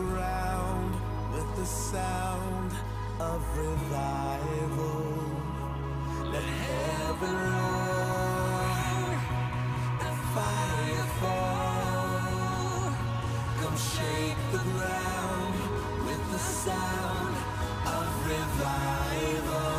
ground with the sound of revival. Let heaven roar and fire fall. Come shake the ground with the sound of revival.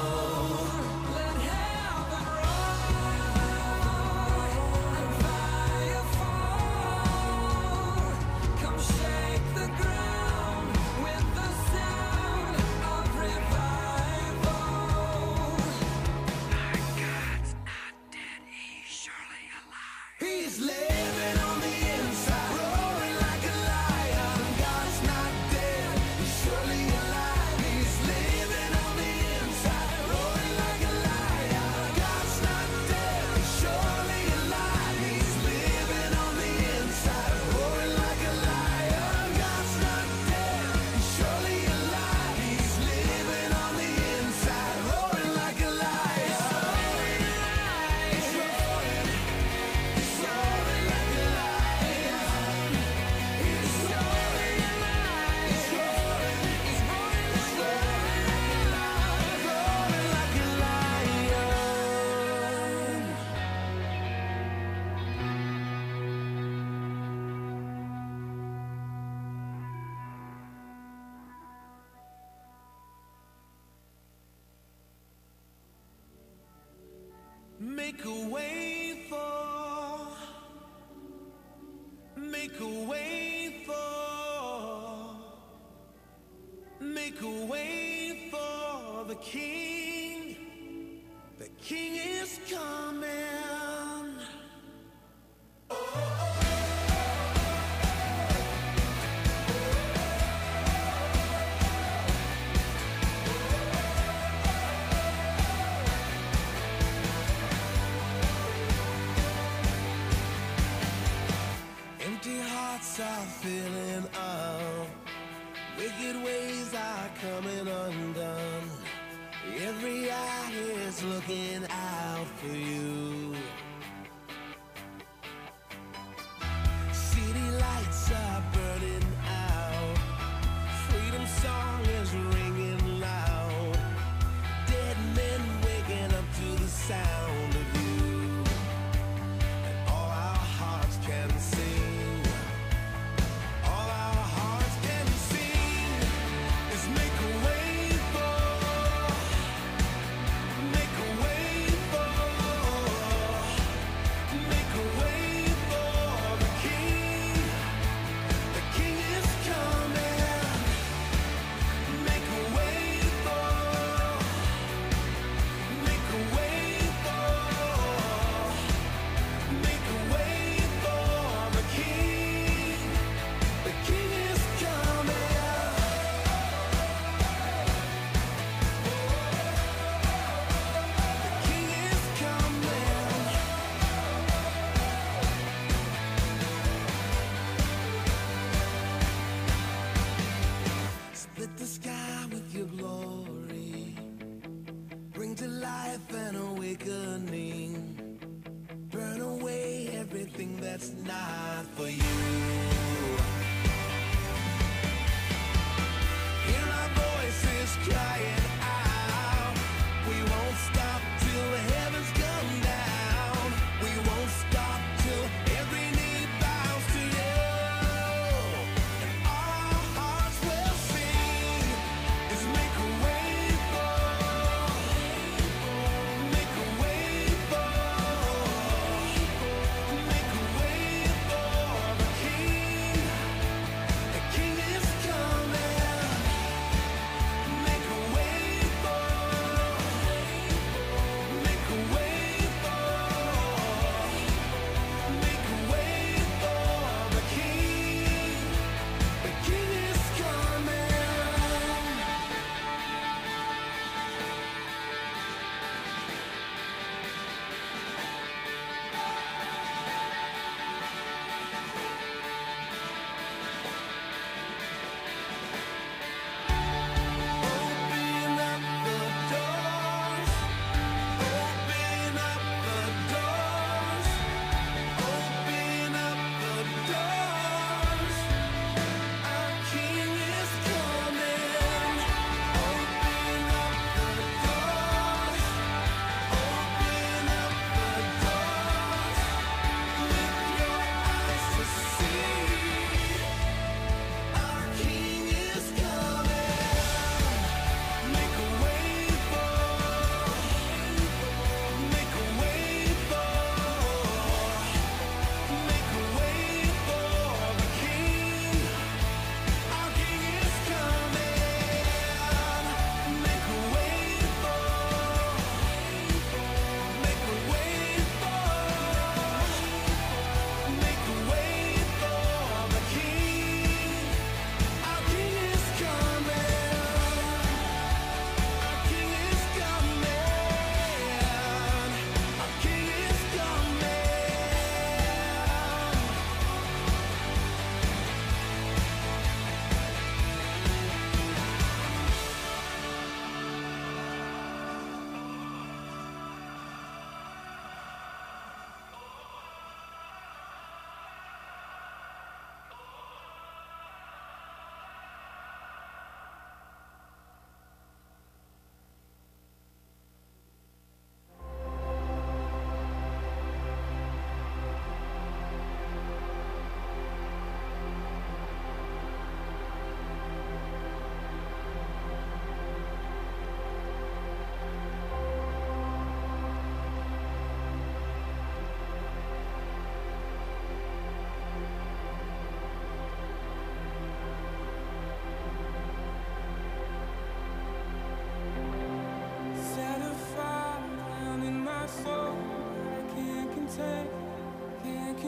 Make a way for, make a way for, make a way for the King. The King is coming. Empty hearts are filling up, wicked ways are coming undone. Every eye is looking out for you. City lights are burning out, freedom song is ringing loud. Dead men waking up to the sound of you, and all our hearts can sing. Split the sky with your glory, bring to life an awakening, burn away everything that's not for you. Hear our voices crying out, we won't stop till the heavens come down. We won't stop till every knee bows to you. And all our hearts will sing is make a way for, make a way for, make a way for the King.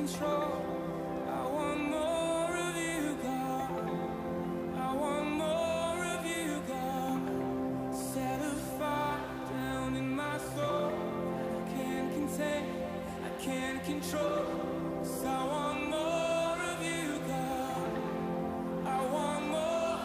control. I want more of you, God. I want more of you, God. Set a fire down in my soul that I can't contain, I can't control. 'Cause I want more of you, God. I want more.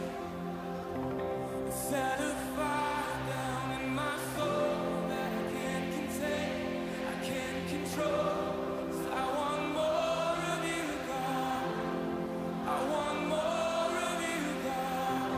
Set a fire down in my soul that I can't contain, I can't control. 'Cause I want more of you, God. I want more of you, God.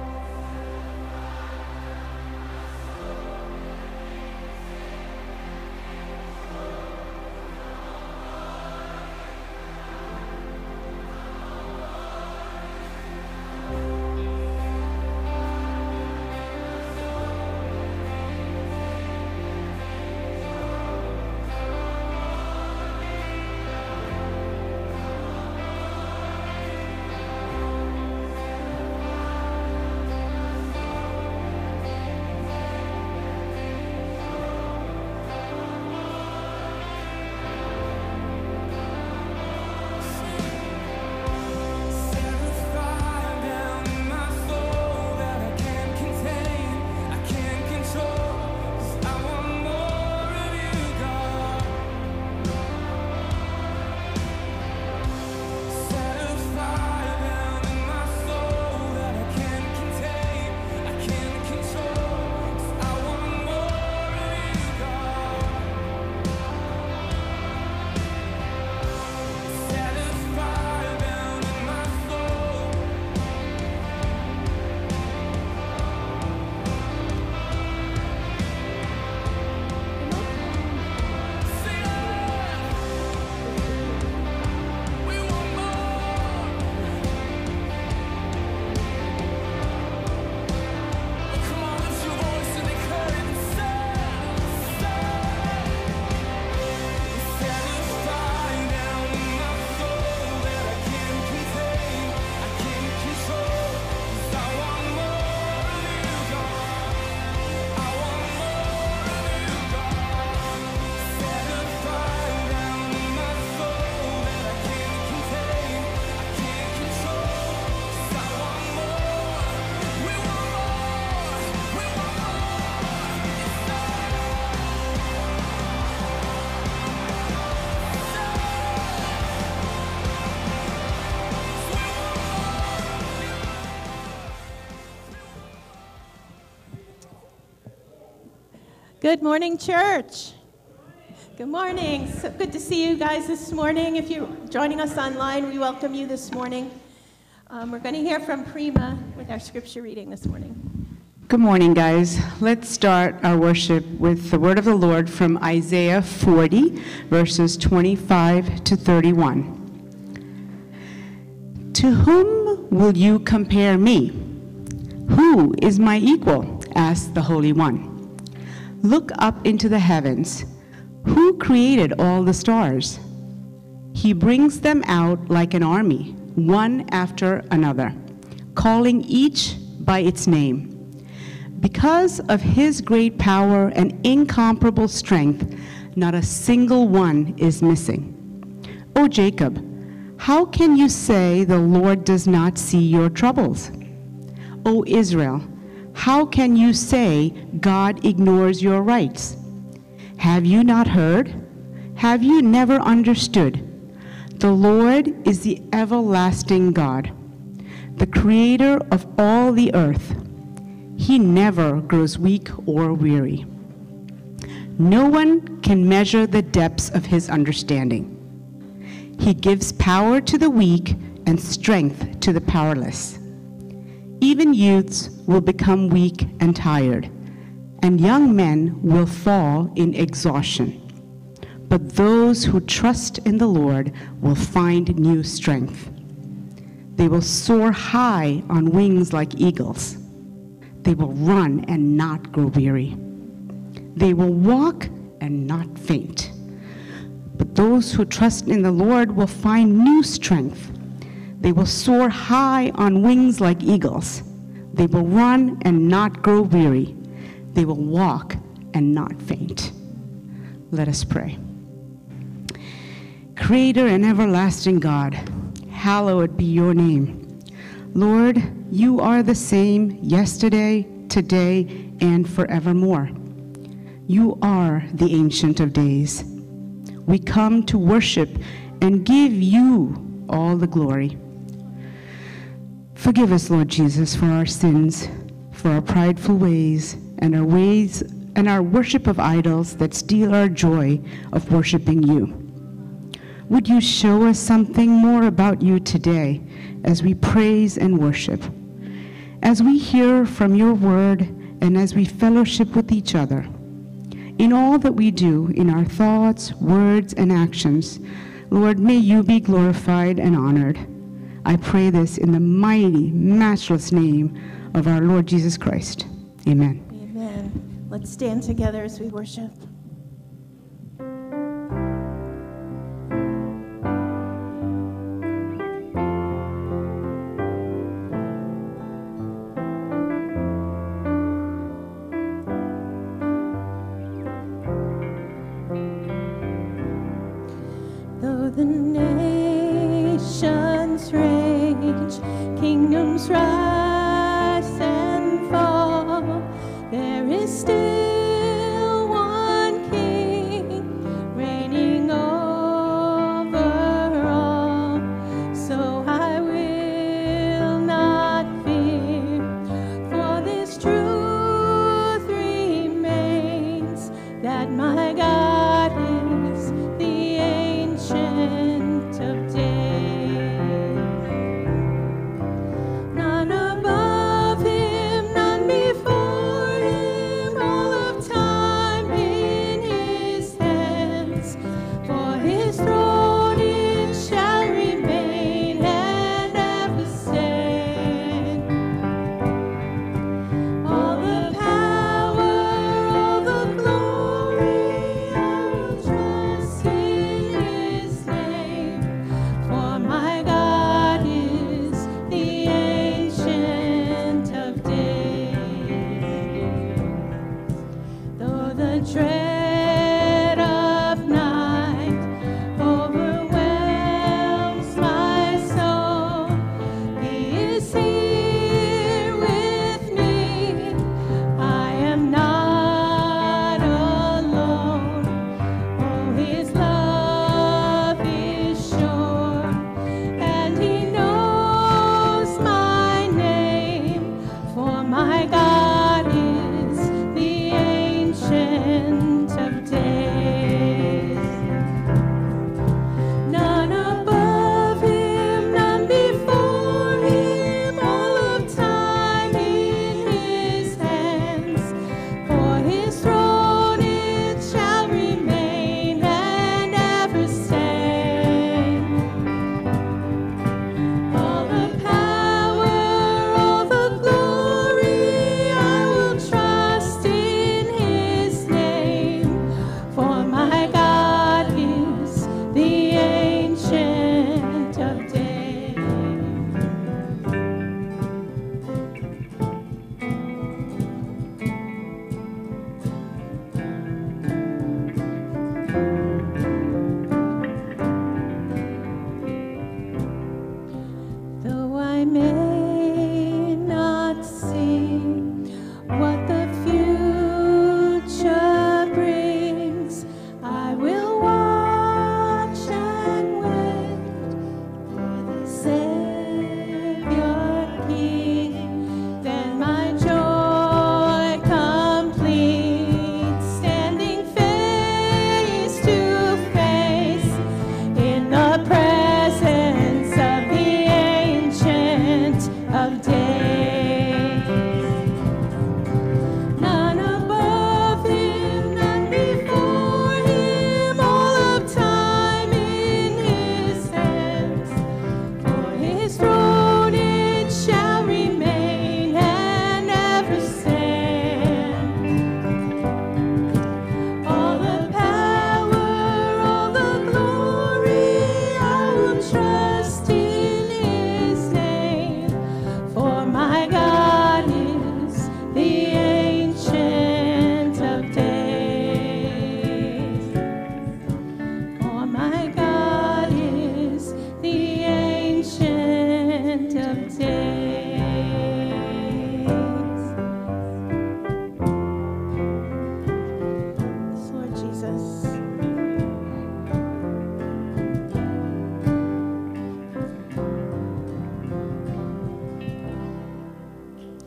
Set a fire down in my soul that I can't contain, I can't control. 'Cause I want more of you, God. Set a fire down in my soul that I can't contain, I can't control. 'Cause I want more of you, God. Set a fire down in my soul. Sing it. We want more. Come on, lift your voice and declare it. Set a fire down in my soul that I can't contain, I can't control. 'Cause I want more of you, God. I want more of you, God. Set a fire down in my soul that I can't contain, I can't control. 'Cause I want more. We want more. We want Good morning, church. Good morning. So good to see you guys this morning. If you're joining us online, we welcome you this morning. We're going to hear from Prima with our scripture reading this morning. Good morning, guys. Let's start our worship with the word of the Lord from Isaiah 40, verses 25 to 31. To whom will you compare me? Who is my equal? Asked the Holy One. Look up into the heavens. Who created all the stars? He brings them out like an army, one after another, calling each by its name. Because of his great power and incomparable strength, not a single one is missing. O Jacob, how can you say the Lord does not see your troubles? O Israel, how can you say God ignores your rights? Have you not heard? Have you never understood? The Lord is the everlasting God, the creator of all the earth. He never grows weak or weary. No one can measure the depths of his understanding. He gives power to the weak and strength to the powerless. Even youths will become weak and tired, and young men will fall in exhaustion. But those who trust in the Lord will find new strength. They will soar high on wings like eagles. They will run and not grow weary. They will walk and not faint. But those who trust in the Lord will find new strength. They will soar high on wings like eagles. They will run and not grow weary. They will walk and not faint. Let us pray. Creator and everlasting God, hallowed be your name. Lord, you are the same yesterday, today, and forevermore. You are the Ancient of Days. We come to worship and give you all the glory. Forgive us, Lord Jesus, for our sins, for our prideful ways and our worship of idols that steal our joy of worshiping you. Would you show us something more about you today as we praise and worship, as we hear from your word, and as we fellowship with each other? In all that we do, in our thoughts, words, and actions, Lord, may you be glorified and honored. I pray this in the mighty, matchless name of our Lord Jesus Christ. Amen. Amen. Let's stand together as we worship. Though the nations rage, kingdoms rise and fall, there is still one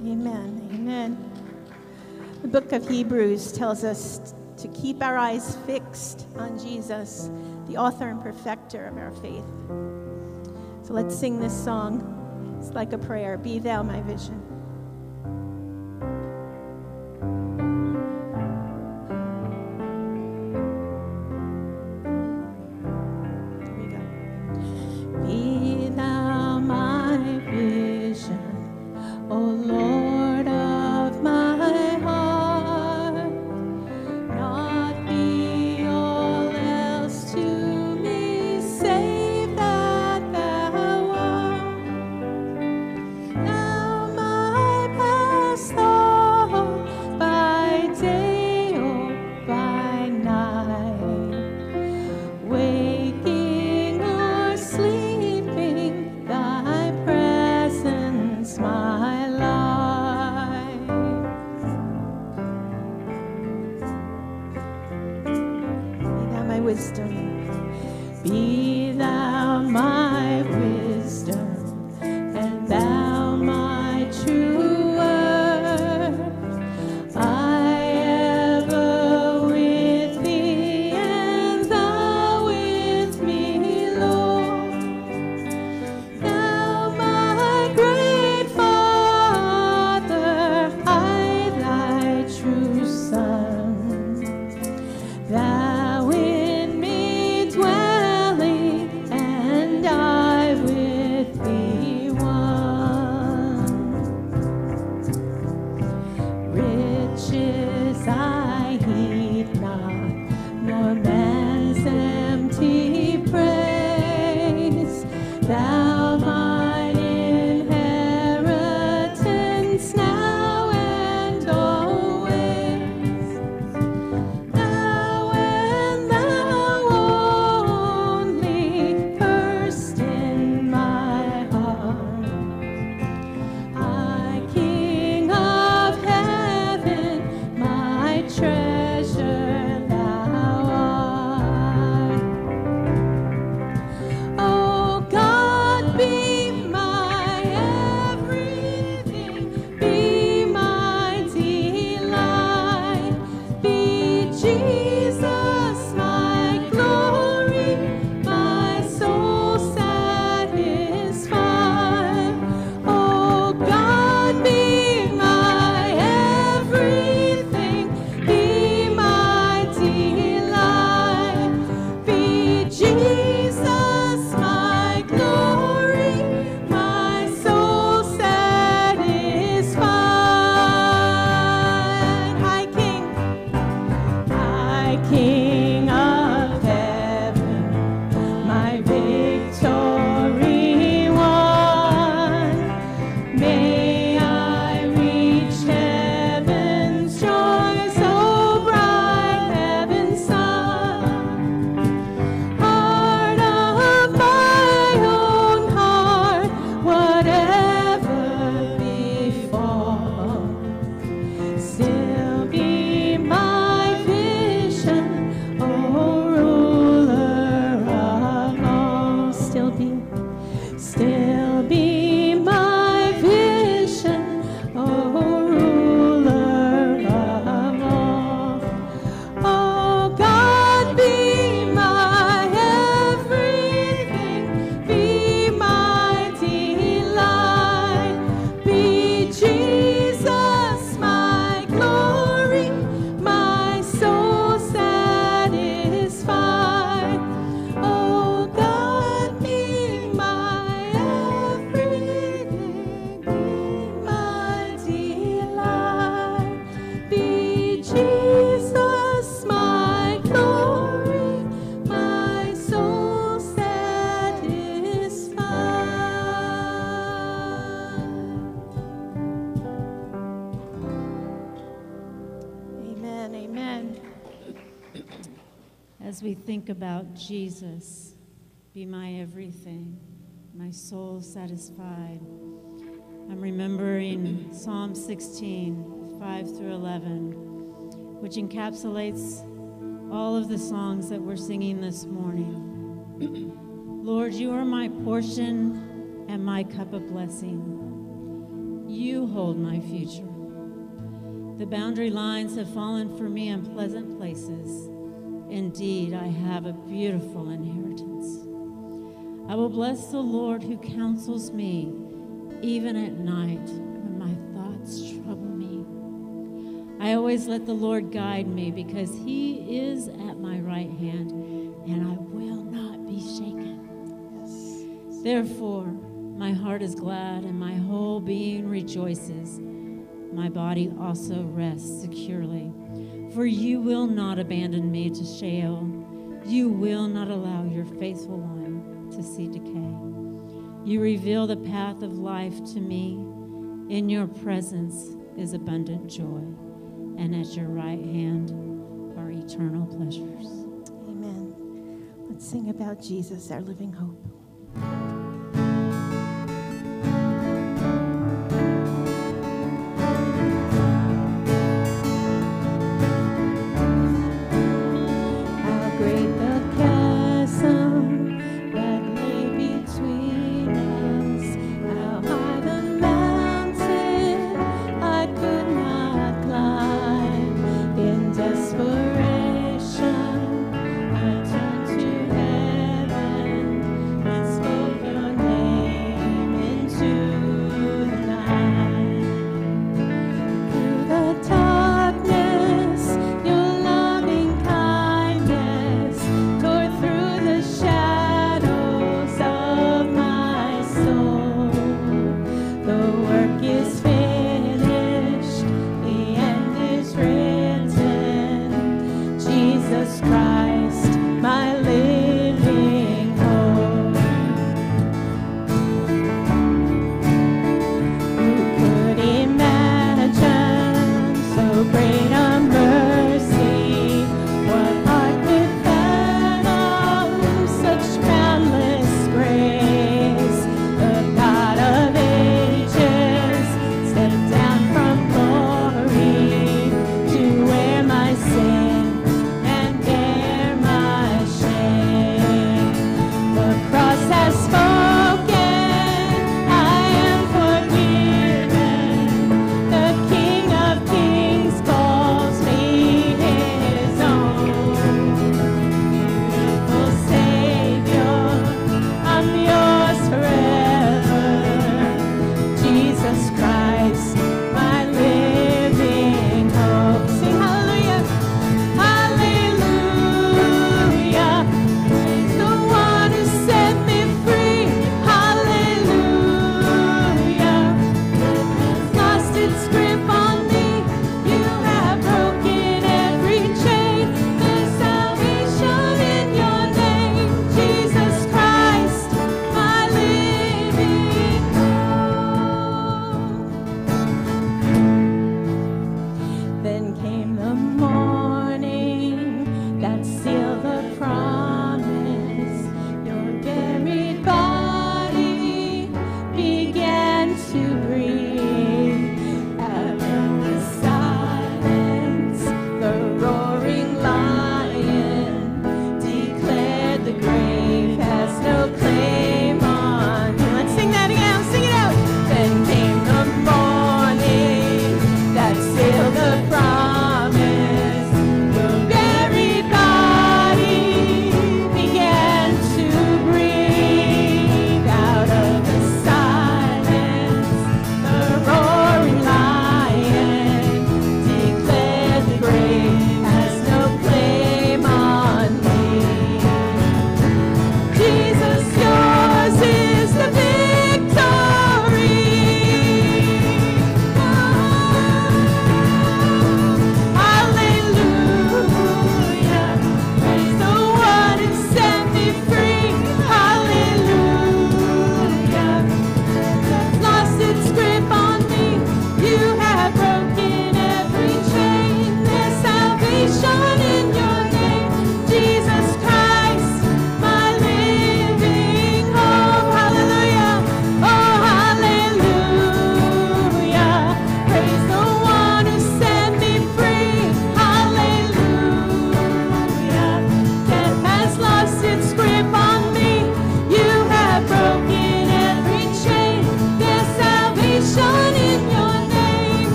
Amen. Amen. The book of Hebrews tells us to keep our eyes fixed on Jesus, the author and perfecter of our faith. So let's sing this song. It's like a prayer. Be thou my vision. Here we go. Be thou my vision, O Lord of my heart. Not be all else to me, save that thou art. Thou my best thought by day or by night, waking or sleeping, thy presence my life. Be thou my wisdom, be thou my wisdom, and thou my true word. I ever with thee, and thou with me, Lord. Thou my great Father, I thy true Son. Thou in me dwelling, and I with thee one. Riches I heed not, nor man's empty praise. Thou mine inheritance now and always. Thou and thou only, first in my heart. I, King of heaven, my treasure thou art. Oh God, be my everything, be my delight, be Jesus my glory, my soul satisfied. Oh God, be my everything, be my delight, be Jesus my glory, my soul satisfied. High King of heaven, my victory won. May I reach heaven's joy, so bright heaven's sun. Heart of my own heart, whatever befall, still be my vision, O ruler of all. Still be my vision, O ruler of all. Oh God, be my everything, be my delight, be Jesus my glory, my soul satisfied. Oh God, be my everything, be my delight, be Jesus my glory, my soul satisfied. Amen, amen. As we think about Jesus, be my everything, my soul satisfied, I'm remembering Psalm 16, 5 through 11, which encapsulates all of the songs that we're singing this morning. Lord, you are my portion and my cup of blessing. you hold my future. The boundary lines have fallen for me in pleasant places. Indeed, I have a beautiful inheritance. I will bless the Lord who counsels me, even at night when my thoughts trouble me. I always let the Lord guide me because he is at my right hand, and I will not be shaken. Therefore, my heart is glad and my whole being rejoices. My body also rests securely. For you will not abandon me to Sheol. You will not allow your faithful one to see decay. You reveal the path of life to me. In your presence is abundant joy, and at your right hand are eternal pleasures. Amen. Let's sing about Jesus, our living hope. How great the chasm that lay between us, how high the mountain I could not climb. In desperation, I turned to heaven and spoke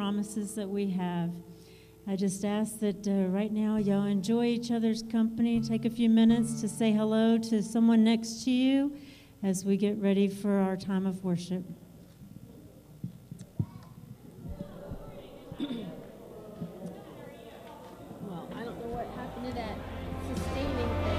promises that we have. I just ask that right now y'all enjoy each other's company. Take a few minutes to say hello to someone next to you as we get ready for our time of worship. Well, I don't know what happened to that sustaining thing.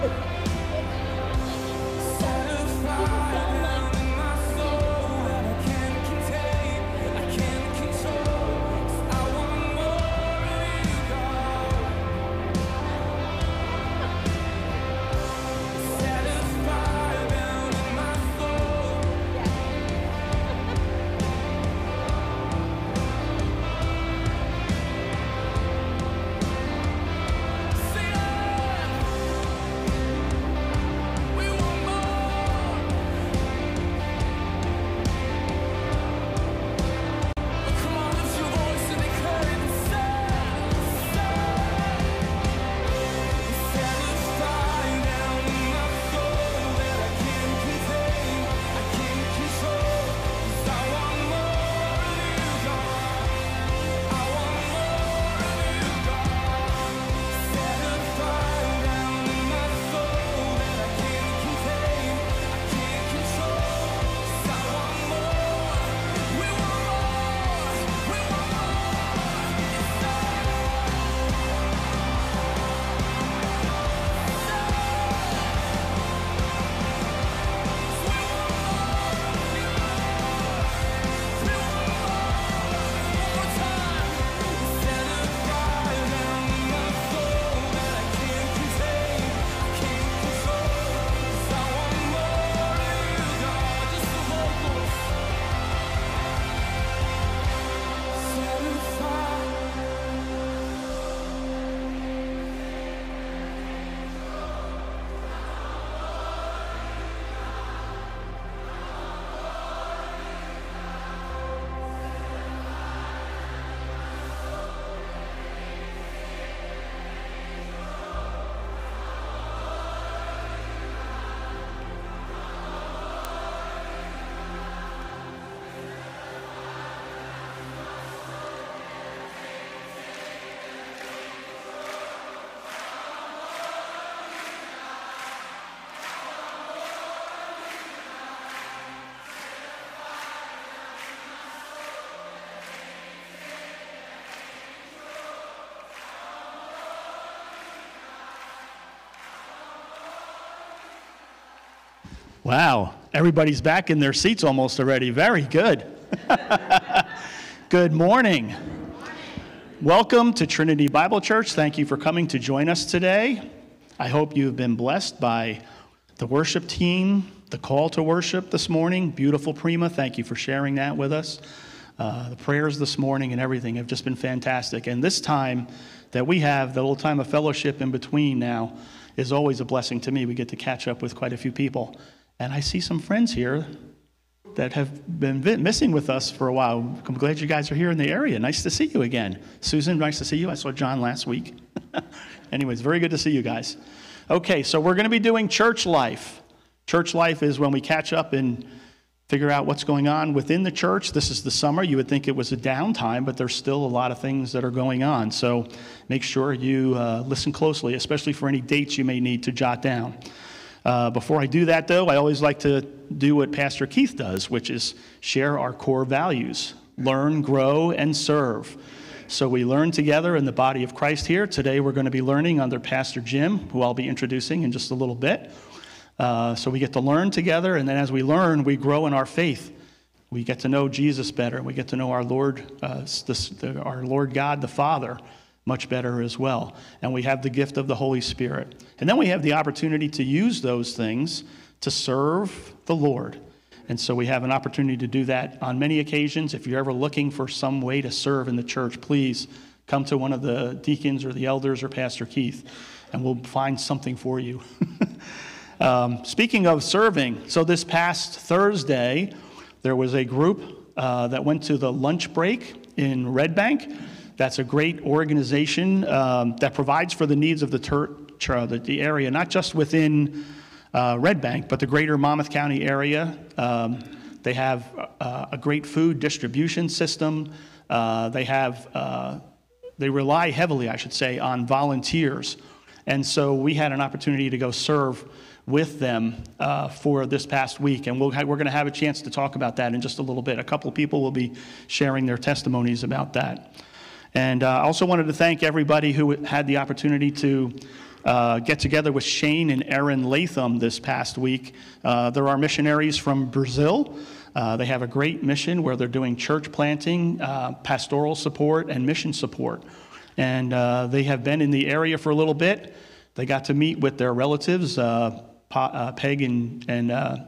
Wow, everybody's back in their seats almost already. Very good. Good morning. Welcome to Trinity Bible Church. Thank you for coming to join us today. I hope you've been blessed by the worship team, the call to worship this morning. Beautiful Prima, thank you for sharing that with us. The prayers this morning and everything have just been fantastic. And this time that we have, the little time of fellowship in between now, is always a blessing to me. We get to catch up with quite a few people. And I see some friends here that have been missing with us for a while. I'm glad you guys are here in the area. Nice to see you again. Susan, nice to see you. I saw John last week. Anyways, very good to see you guys. Okay, so we're going to be doing church life. Church life is when we catch up and figure out what's going on within the church. This is the summer. You would think it was a downtime, but there's still a lot of things that are going on. So make sure you listen closely, especially for any dates you may need to jot down. Before I do that, though, I always like to do what Pastor Keith does, which is share our core values: learn, grow, and serve. So we learn together in the body of Christ here. Today we're going to be learning under Pastor Jim, who I'll be introducing in just a little bit. So we get to learn together, and then as we learn, we grow in our faith. We get to know Jesus better. We get to know our Lord God, the Father, much better as well. And we have the gift of the Holy Spirit. And then we have the opportunity to use those things to serve the Lord. And so we have an opportunity to do that on many occasions. If you're ever looking for some way to serve in the church, please come to one of the deacons or the elders or Pastor Keith, and we'll find something for you. Speaking of serving, so this past Thursday, there was a group that went to the lunch break in Red Bank. That's a great organization that provides for the needs of the area, not just within Red Bank, but the greater Monmouth County area. They have a great food distribution system. they rely heavily, I should say, on volunteers. And so we had an opportunity to go serve with them for this past week, and we're going to have a chance to talk about that in just a little bit. A couple of people will be sharing their testimonies about that. And I also wanted to thank everybody who had the opportunity to get together with Shane and Erin Latham this past week. They're our missionaries from Brazil. They have a great mission where they're doing church planting, pastoral support, and mission support. And they have been in the area for a little bit. They got to meet with their relatives, Peg and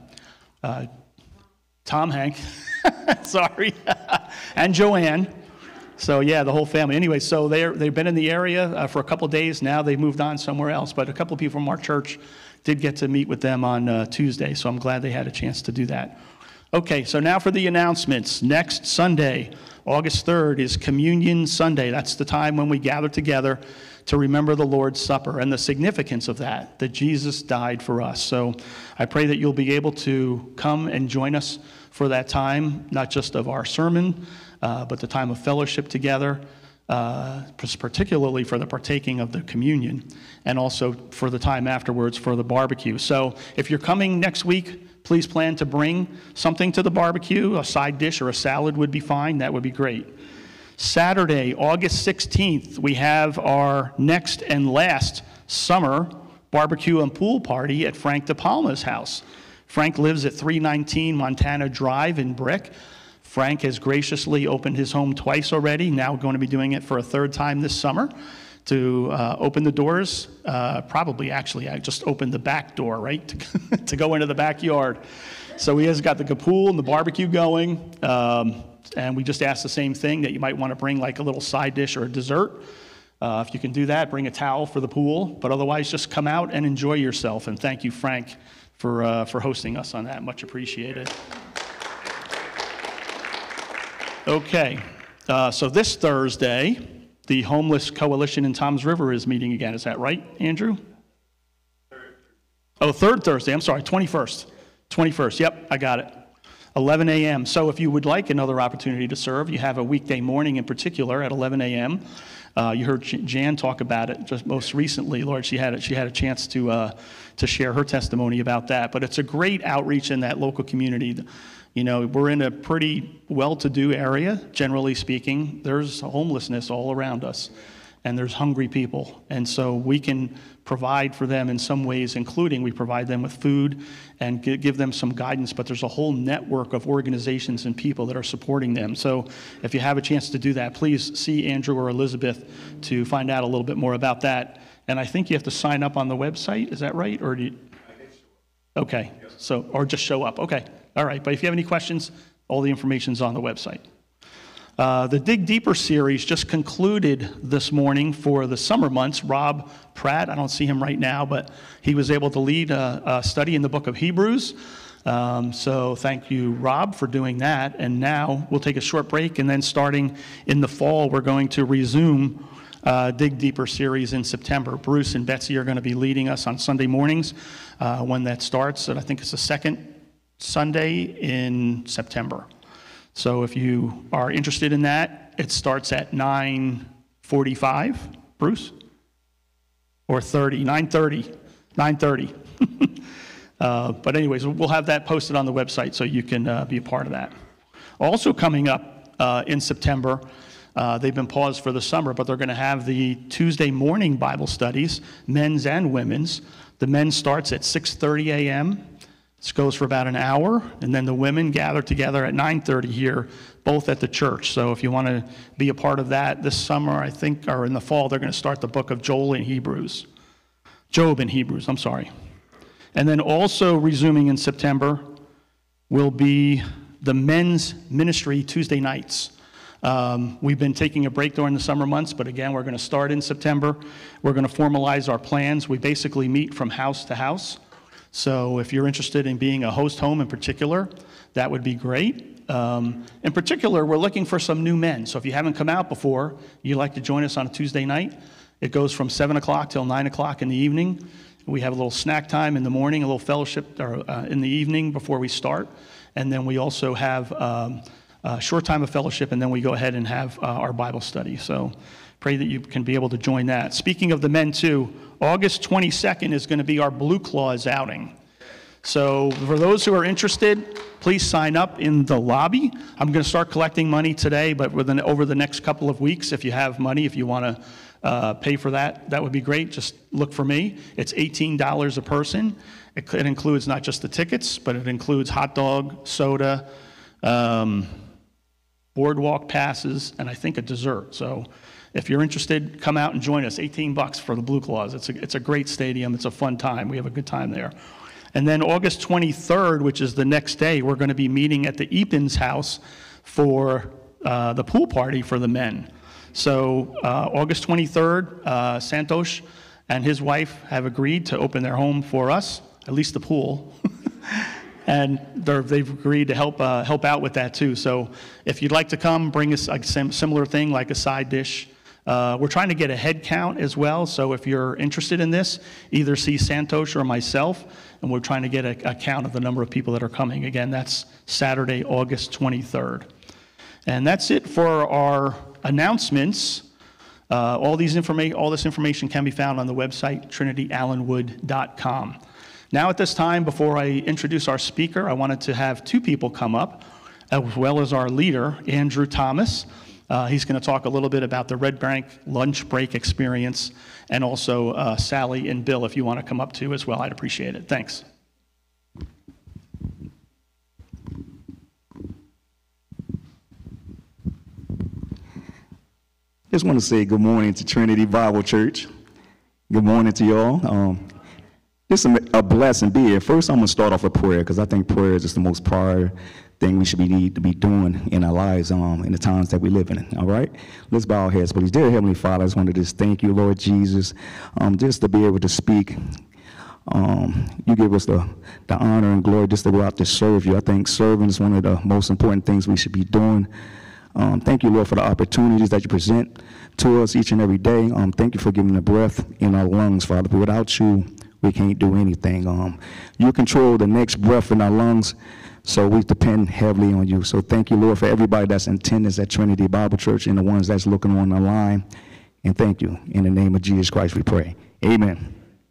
Tom Hank, sorry, and Joanne. So yeah, the whole family. Anyway, so they've been in the area for a couple of days now. They've moved on somewhere else, but a couple of people from our church did get to meet with them on Tuesday, so I'm glad they had a chance to do that. Okay, so now for the announcements. Next Sunday, August 3rd, is Communion Sunday. That's the time when we gather together to remember the Lord's Supper and the significance of that Jesus died for us. So I pray that you'll be able to come and join us for that time, not just of our sermon, but the time of fellowship together, particularly for the partaking of the communion, and also for the time afterwards for the barbecue. So if you're coming next week, please plan to bring something to the barbecue. A side dish or a salad would be fine. That would be great. Saturday, August 16th, we have our next and last summer barbecue and pool party at Frank DePalma's house. Frank lives at 319 Montana Drive in Brick. Frank has graciously opened his home twice already, now going to be doing it for a third time this summer to open the doors. Probably, actually, I just opened the back door, right, to go into the backyard. So he has got the pool and the barbecue going, and we just asked the same thing, that you might want to bring like a little side dish or a dessert. If you can do that, bring a towel for the pool, but otherwise just come out and enjoy yourself. And thank you, Frank, for hosting us on that. Much appreciated. Okay, so this Thursday, the Homeless Coalition in Toms River is meeting again. Is that right, Andrew? Oh, third Thursday. I'm sorry, 21st. 21st, yep, I got it. 11 a.m. So if you would like another opportunity to serve, you have a weekday morning in particular at 11 a.m. You heard Jan talk about it just most recently. Lord, she had a chance to share her testimony about that. But it's a great outreach in that local community. You know, we're in a pretty well-to-do area, generally speaking. There's homelessness all around us, and there's hungry people. And so we can provide for them in some ways, including we provide them with food and give them some guidance, but there's a whole network of organizations and people that are supporting them. So if you have a chance to do that, please see Andrew or Elizabeth to find out a little bit more about that. And I think you have to sign up on the website, is that right? Or do you... Okay, so, or just show up, okay. All right, but if you have any questions, all the information's on the website. The Dig Deeper series just concluded this morning for the summer months. Rob Pratt, I don't see him right now, but he was able to lead a study in the book of Hebrews. So thank you, Rob, for doing that. And now we'll take a short break, and then starting in the fall, we're going to resume Dig Deeper series in September. Bruce and Betsy are going to be leading us on Sunday mornings when that starts, and I think it's the second Sunday in September. So if you are interested in that, it starts at 9:45, Bruce? Or 9:30. But anyways, we'll have that posted on the website so you can be a part of that. Also coming up in September, they've been paused for the summer, but they're going to have the Tuesday morning Bible studies, men's and women's. The men starts at 6:30 a.m., This goes for about an hour, and then the women gather together at 9:30 here, both at the church. So if you want to be a part of that this summer, I think, or in the fall, they're going to start the book of Job and Hebrews, I'm sorry. And then also resuming in September will be the men's ministry Tuesday nights. We've been taking a break during the summer months, but again, we're going to start in September. We're going to formalize our plans. We basically meet from house to house. So if you're interested in being a host home in particular, that would be great. In particular, we're looking for some new men. So if you haven't come out before, you'd like to join us on a Tuesday night, it goes from 7 o'clock till 9 o'clock in the evening. We have a little snack time in the morning, a little fellowship in the evening before we start. And then we also have short time of fellowship, and then we go ahead and have our Bible study. So pray that you can be able to join that. Speaking of the men too, August 22nd is going to be our Blue Claws outing. So for those who are interested, please sign up in the lobby. I'm going to start collecting money today, but over the next couple of weeks, if you have money, if you want to pay for that, that would be great. Just look for me. It's $18 a person. It includes not just the tickets, but it includes hot dog, soda, boardwalk passes, and I think a dessert. So if you're interested, come out and join us. $18 for the Blue Claws. It's a great stadium. It's a fun time. We have a good time there. And then August 23rd, which is the next day, we're going to be meeting at the Eaton's house for the pool party for the men. So August 23rd, Santosh and his wife have agreed to open their home for us, at least the pool. And they've agreed to help out with that too. So if you'd like to come, bring us a similar thing like a side dish. We're trying to get a head count as well. So if you're interested in this, either see Santosh or myself, and we're trying to get a count of the number of people that are coming. Again, that's Saturday, August 23rd. And that's it for our announcements. All this information can be found on the website, trinityallenwood.com. Now at this time, before I introduce our speaker, I wanted to have two people come up, as well as our leader, Andrew Thomas. He's going to talk a little bit about the Red Bank lunch break experience, and also Sally and Bill, if you want to come up too as well, I'd appreciate it. Thanks. Just want to say good morning to Trinity Bible Church. Good morning to y'all. It's a blessing to be here. First, I'm going to start off with prayer, because I think prayer is just the most prior thing we should need to be doing in our lives in the times that we live in. All right? Let's bow our heads, please. Dear Heavenly Father, I just want to just thank you, Lord Jesus, just to be able to speak. You give us the honor and glory just to go out to serve you. I think serving is one of the most important things we should be doing. Thank you, Lord, for the opportunities that you present to us each and every day. Thank you for giving the breath in our lungs, Father. But without you, we can't do anything. You control the next breath in our lungs, so we depend heavily on you. So thank you, Lord, for everybody that's in attendance at Trinity Bible Church and the ones that's looking on the line. And thank you. In the name of Jesus Christ, we pray. Amen.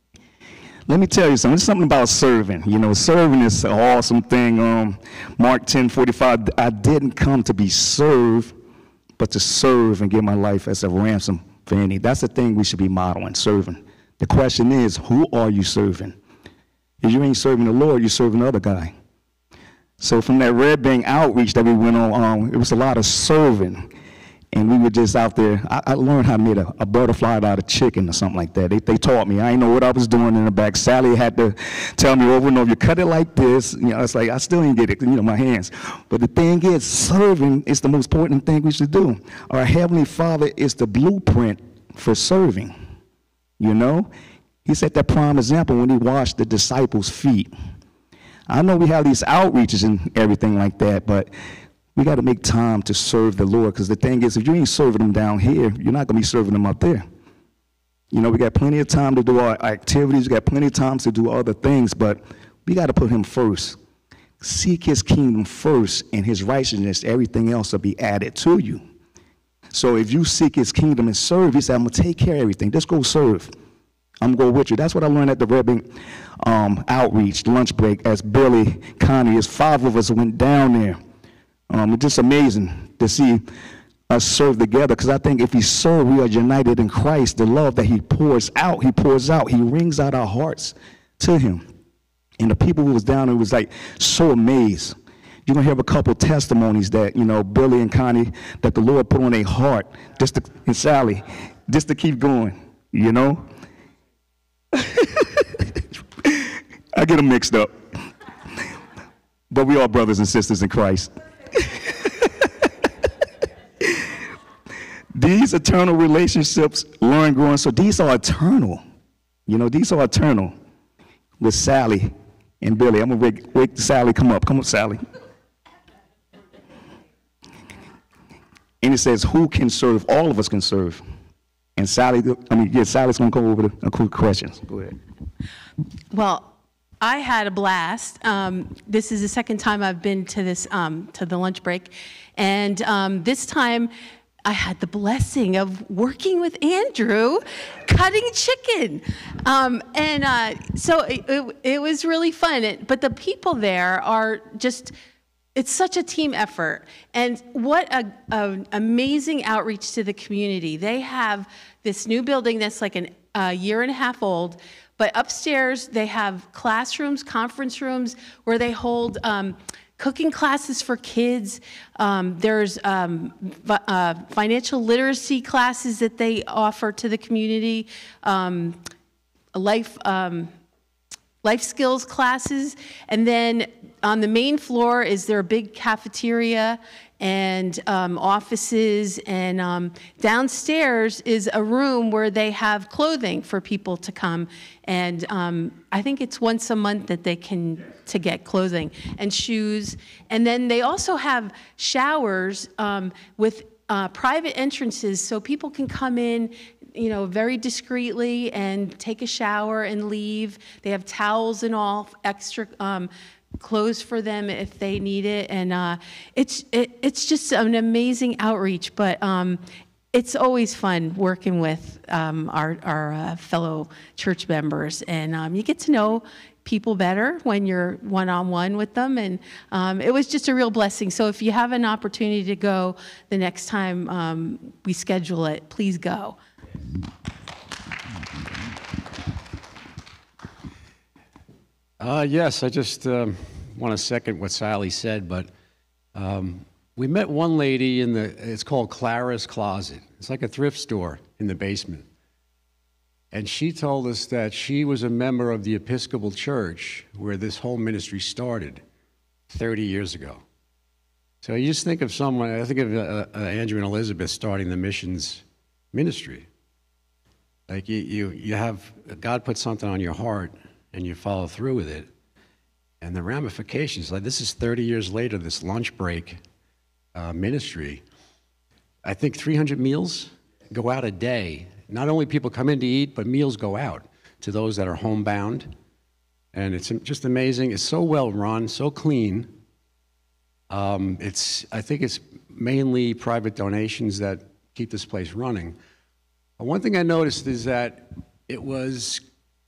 Let me tell you something. There's something about serving. You know, serving is an awesome thing. Mark 10:45, I didn't come to be served, but to serve and give my life as a ransom for any. That's the thing we should be modeling, serving. The question is, who are you serving? If you ain't serving the Lord, you're serving the other guy. So from that Red Bank outreach that we went on, it was a lot of serving. And we were just out there. I learned how to make a butterfly out of chicken or something like that. They taught me. I didn't know what I was doing in the back. Sally had to tell me over and over, you cut it like this. You know, it's like, I still didn't get it, my hands. But the thing is, serving is the most important thing we should do. Our Heavenly Father is the blueprint for serving. You know? He set that prime example when he washed the disciples' feet. I know we have these outreaches and everything like that, but we got to make time to serve the Lord, because the thing is, if you ain't serving them down here, you're not going to be serving them up there. You know, we got plenty of time to do our activities. We got plenty of time to do other things, but we got to put him first. Seek his kingdom first and his righteousness. Everything else will be added to you. So if you seek his kingdom and serve, he said, I'm going to take care of everything. Just go serve. I'm going to go with you. That's what I learned at the Red Bank outreach, lunch break, as Billy, Connie, as 5 of us went down there. It's just amazing to see us serve together, because I think if we serve, we are united in Christ. The love that he pours out, he wrings out our hearts to him. And the people who was down there was like so amazed. You're going to have a couple of testimonies that, Billy and Connie, that the Lord put on their heart, and Sally, just to keep going, I get them mixed up. But we are brothers and sisters in Christ. These eternal relationships learn growing. So these are eternal. These are eternal with Sally and Billy. I'm going to wake Sally. Come up, Sally. And it says, who can serve? All of us can serve. And Sally's going to go over the quick questions. Go ahead. Well, I had a blast. This is the second time I've been to this to the lunch break, and this time I had the blessing of working with Andrew, cutting chicken, so it was really fun. But the people there are just. It's such a team effort, and what an amazing outreach to the community. They have this new building that's like a year and a half old, but upstairs they have classrooms, conference rooms, where they hold cooking classes for kids. There's financial literacy classes that they offer to the community, life skills classes, and then on the main floor is their big cafeteria and offices, and downstairs is a room where they have clothing for people to come, and I think it's once a month that they can to get clothing and shoes, and then they also have showers with private entrances so people can come in, you know, very discreetly and take a shower and leave. They have towels and all, extra clothes for them if they need it, and it's just an amazing outreach. But it's always fun working with our fellow church members, and you get to know people better when you're one-on-one with them, and it was just a real blessing. So if you have an opportunity to go the next time we schedule it, please go. Yes, I just want to second what Sally said, but we met one lady it's called Clara's Closet. It's like a thrift store in the basement. And she told us that she was a member of the Episcopal Church where this whole ministry started 30 years ago. So you just think of someone, I think of Andrew and Elizabeth starting the missions ministry. Like you have, God put something on your heart and you follow through with it. And the ramifications, like this is 30 years later, this lunch break ministry. I think 300 meals go out a day. Not only people come in to eat, but meals go out to those that are homebound. And it's just amazing. It's so well run, so clean. I think it's mainly private donations that keep this place running. One thing I noticed is that it was,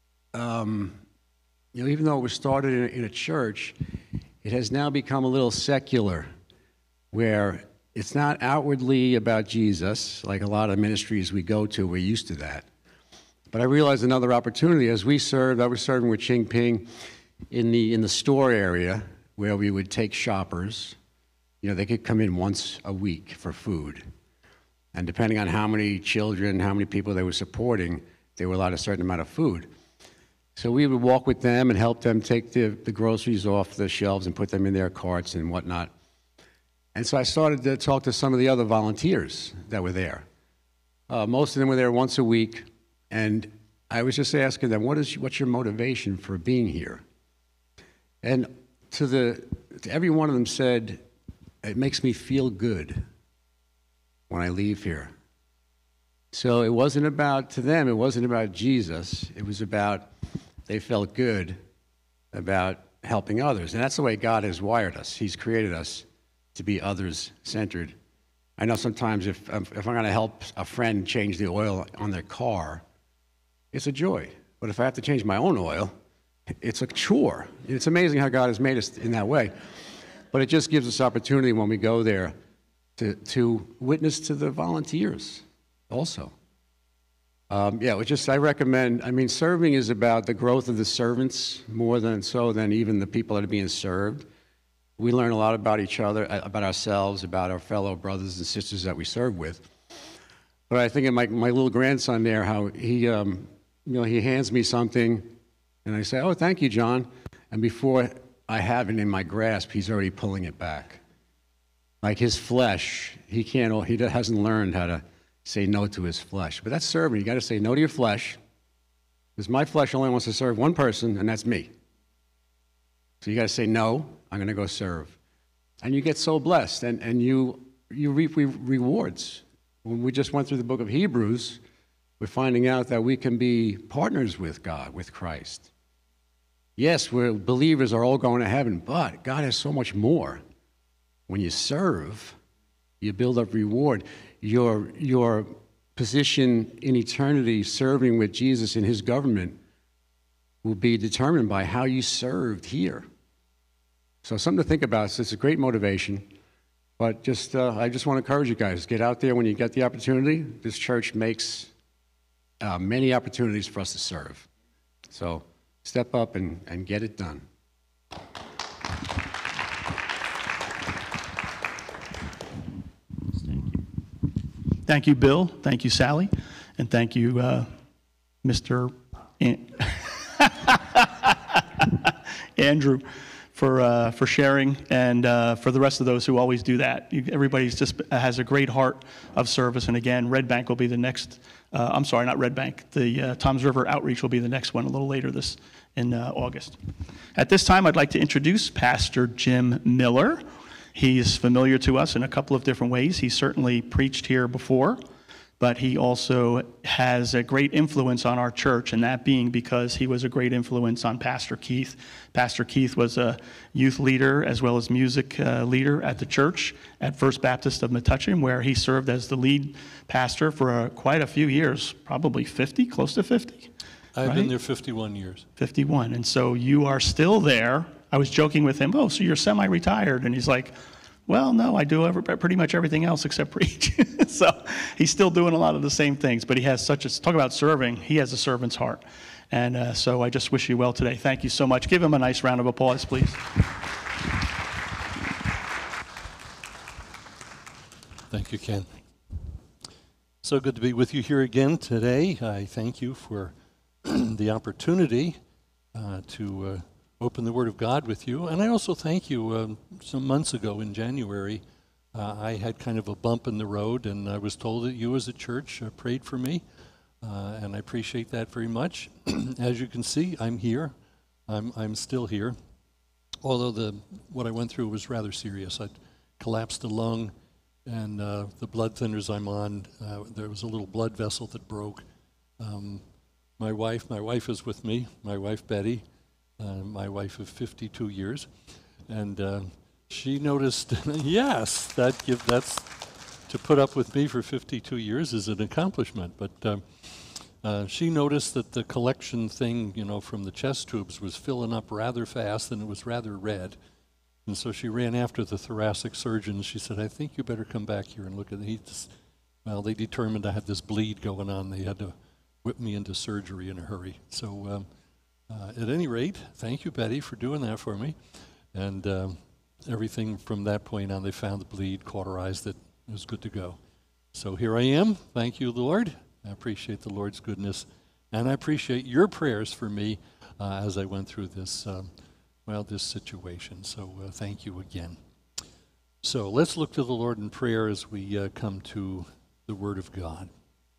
even though it was started in a church, it has now become a little secular, where it's not outwardly about Jesus, like a lot of ministries we go to, we're used to that. But I realized another opportunity as we served. I was serving with Ching Ping in the store area, where we would take shoppers. You know, they could come in once a week for food. And depending on how many children, how many people they were supporting, they were allowed a certain amount of food. So we would walk with them and help them take the groceries off the shelves and put them in their carts and whatnot. And so I started to talk to some of the other volunteers that were there. Most of them were there once a week, and I was just asking them, what's your motivation for being here? And to every one of them said, it makes me feel good when I leave here. So it wasn't about, to them, it wasn't about Jesus. It was about, they felt good about helping others. And that's the way God has wired us. He's created us to be others-centered. I know sometimes if I'm going to help a friend change the oil on their car, it's a joy. But if I have to change my own oil, it's a chore. It's amazing how God has made us in that way. But it just gives us opportunity when we go there to witness to the volunteers also. I recommend, serving is about the growth of the servants more than even the people that are being served. We learn a lot about each other, about ourselves, about our fellow brothers and sisters that we serve with. But I think of my little grandson there, how he hands me something, and I say, "Oh, thank you, John." And before I have it in my grasp, he's already pulling it back. Like his flesh, he hasn't learned how to say no to his flesh. But that's serving. You got to say no to your flesh, because my flesh only wants to serve one person, and that's me. So you got to say no. I'm going to go serve. And you get so blessed, and you reap rewards. When we just went through the book of Hebrews, we're finding out that we can be partners with God, with Christ. Yes, we're believers are all going to heaven, but God has so much more. When you serve, you build up reward. Your position in eternity serving with Jesus in his government will be determined by how you served here. So something to think about. So it's a great motivation. But I just want to encourage you guys, get out there when you get the opportunity. This church makes many opportunities for us to serve. So step up and get it done. Thank you, Bill. Thank you, Sally. And thank you, Mr. Andrew, for sharing, and for the rest of those who always do that. Everybody's just has a great heart of service. And again, Red Bank will be the next, I'm sorry, not Red Bank. The Toms River Outreach will be the next one a little later in August. At this time, I'd like to introduce Pastor Jim Miller. He's familiar to us in a couple of different ways. He certainly preached here before, but he also has a great influence on our church, and that being because he was a great influence on Pastor Keith. Pastor Keith was a youth leader as well as music leader at the church at First Baptist of Metuchen, where he served as the lead pastor for quite a few years, probably 50, close to 50. I've been there 51 years. 51, and so you are still there. I was joking with him, oh, so you're semi-retired, and he's like, well, no, I do pretty much everything else except preach. So he's still doing a lot of the same things, but he has talk about serving, he has a servant's heart. And so I just wish you well today. Thank you so much. Give him a nice round of applause, please. Thank you, Ken. So good to be with you here again today. I thank you for the opportunity to open the Word of God with you. And I also thank you. Some months ago in January, I had kind of a bump in the road, and I was told that you as a church prayed for me, and I appreciate that very much. As you can see, I'm here. I'm still here, although what I went through was rather serious. I collapsed a lung, and the blood thinners I'm on, there was a little blood vessel that broke. My wife is with me, my wife Betty, my wife of 52 years, and she noticed, yes, that's to put up with me for 52 years is an accomplishment, but she noticed that the collection thing, from the chest tubes was filling up rather fast, and it was rather red, and so she ran after the thoracic surgeon. She said, I think you better come back here and look at it. They determined I had this bleed going on. They had to whip me into surgery in a hurry, so at any rate, thank you, Betty, for doing that for me. And everything from that point on, they found the bleed, cauterized it. It was good to go. So here I am. Thank you, Lord. I appreciate the Lord's goodness. And I appreciate your prayers for me as I went through this, this situation. So thank you again. So let's look to the Lord in prayer as we come to the Word of God.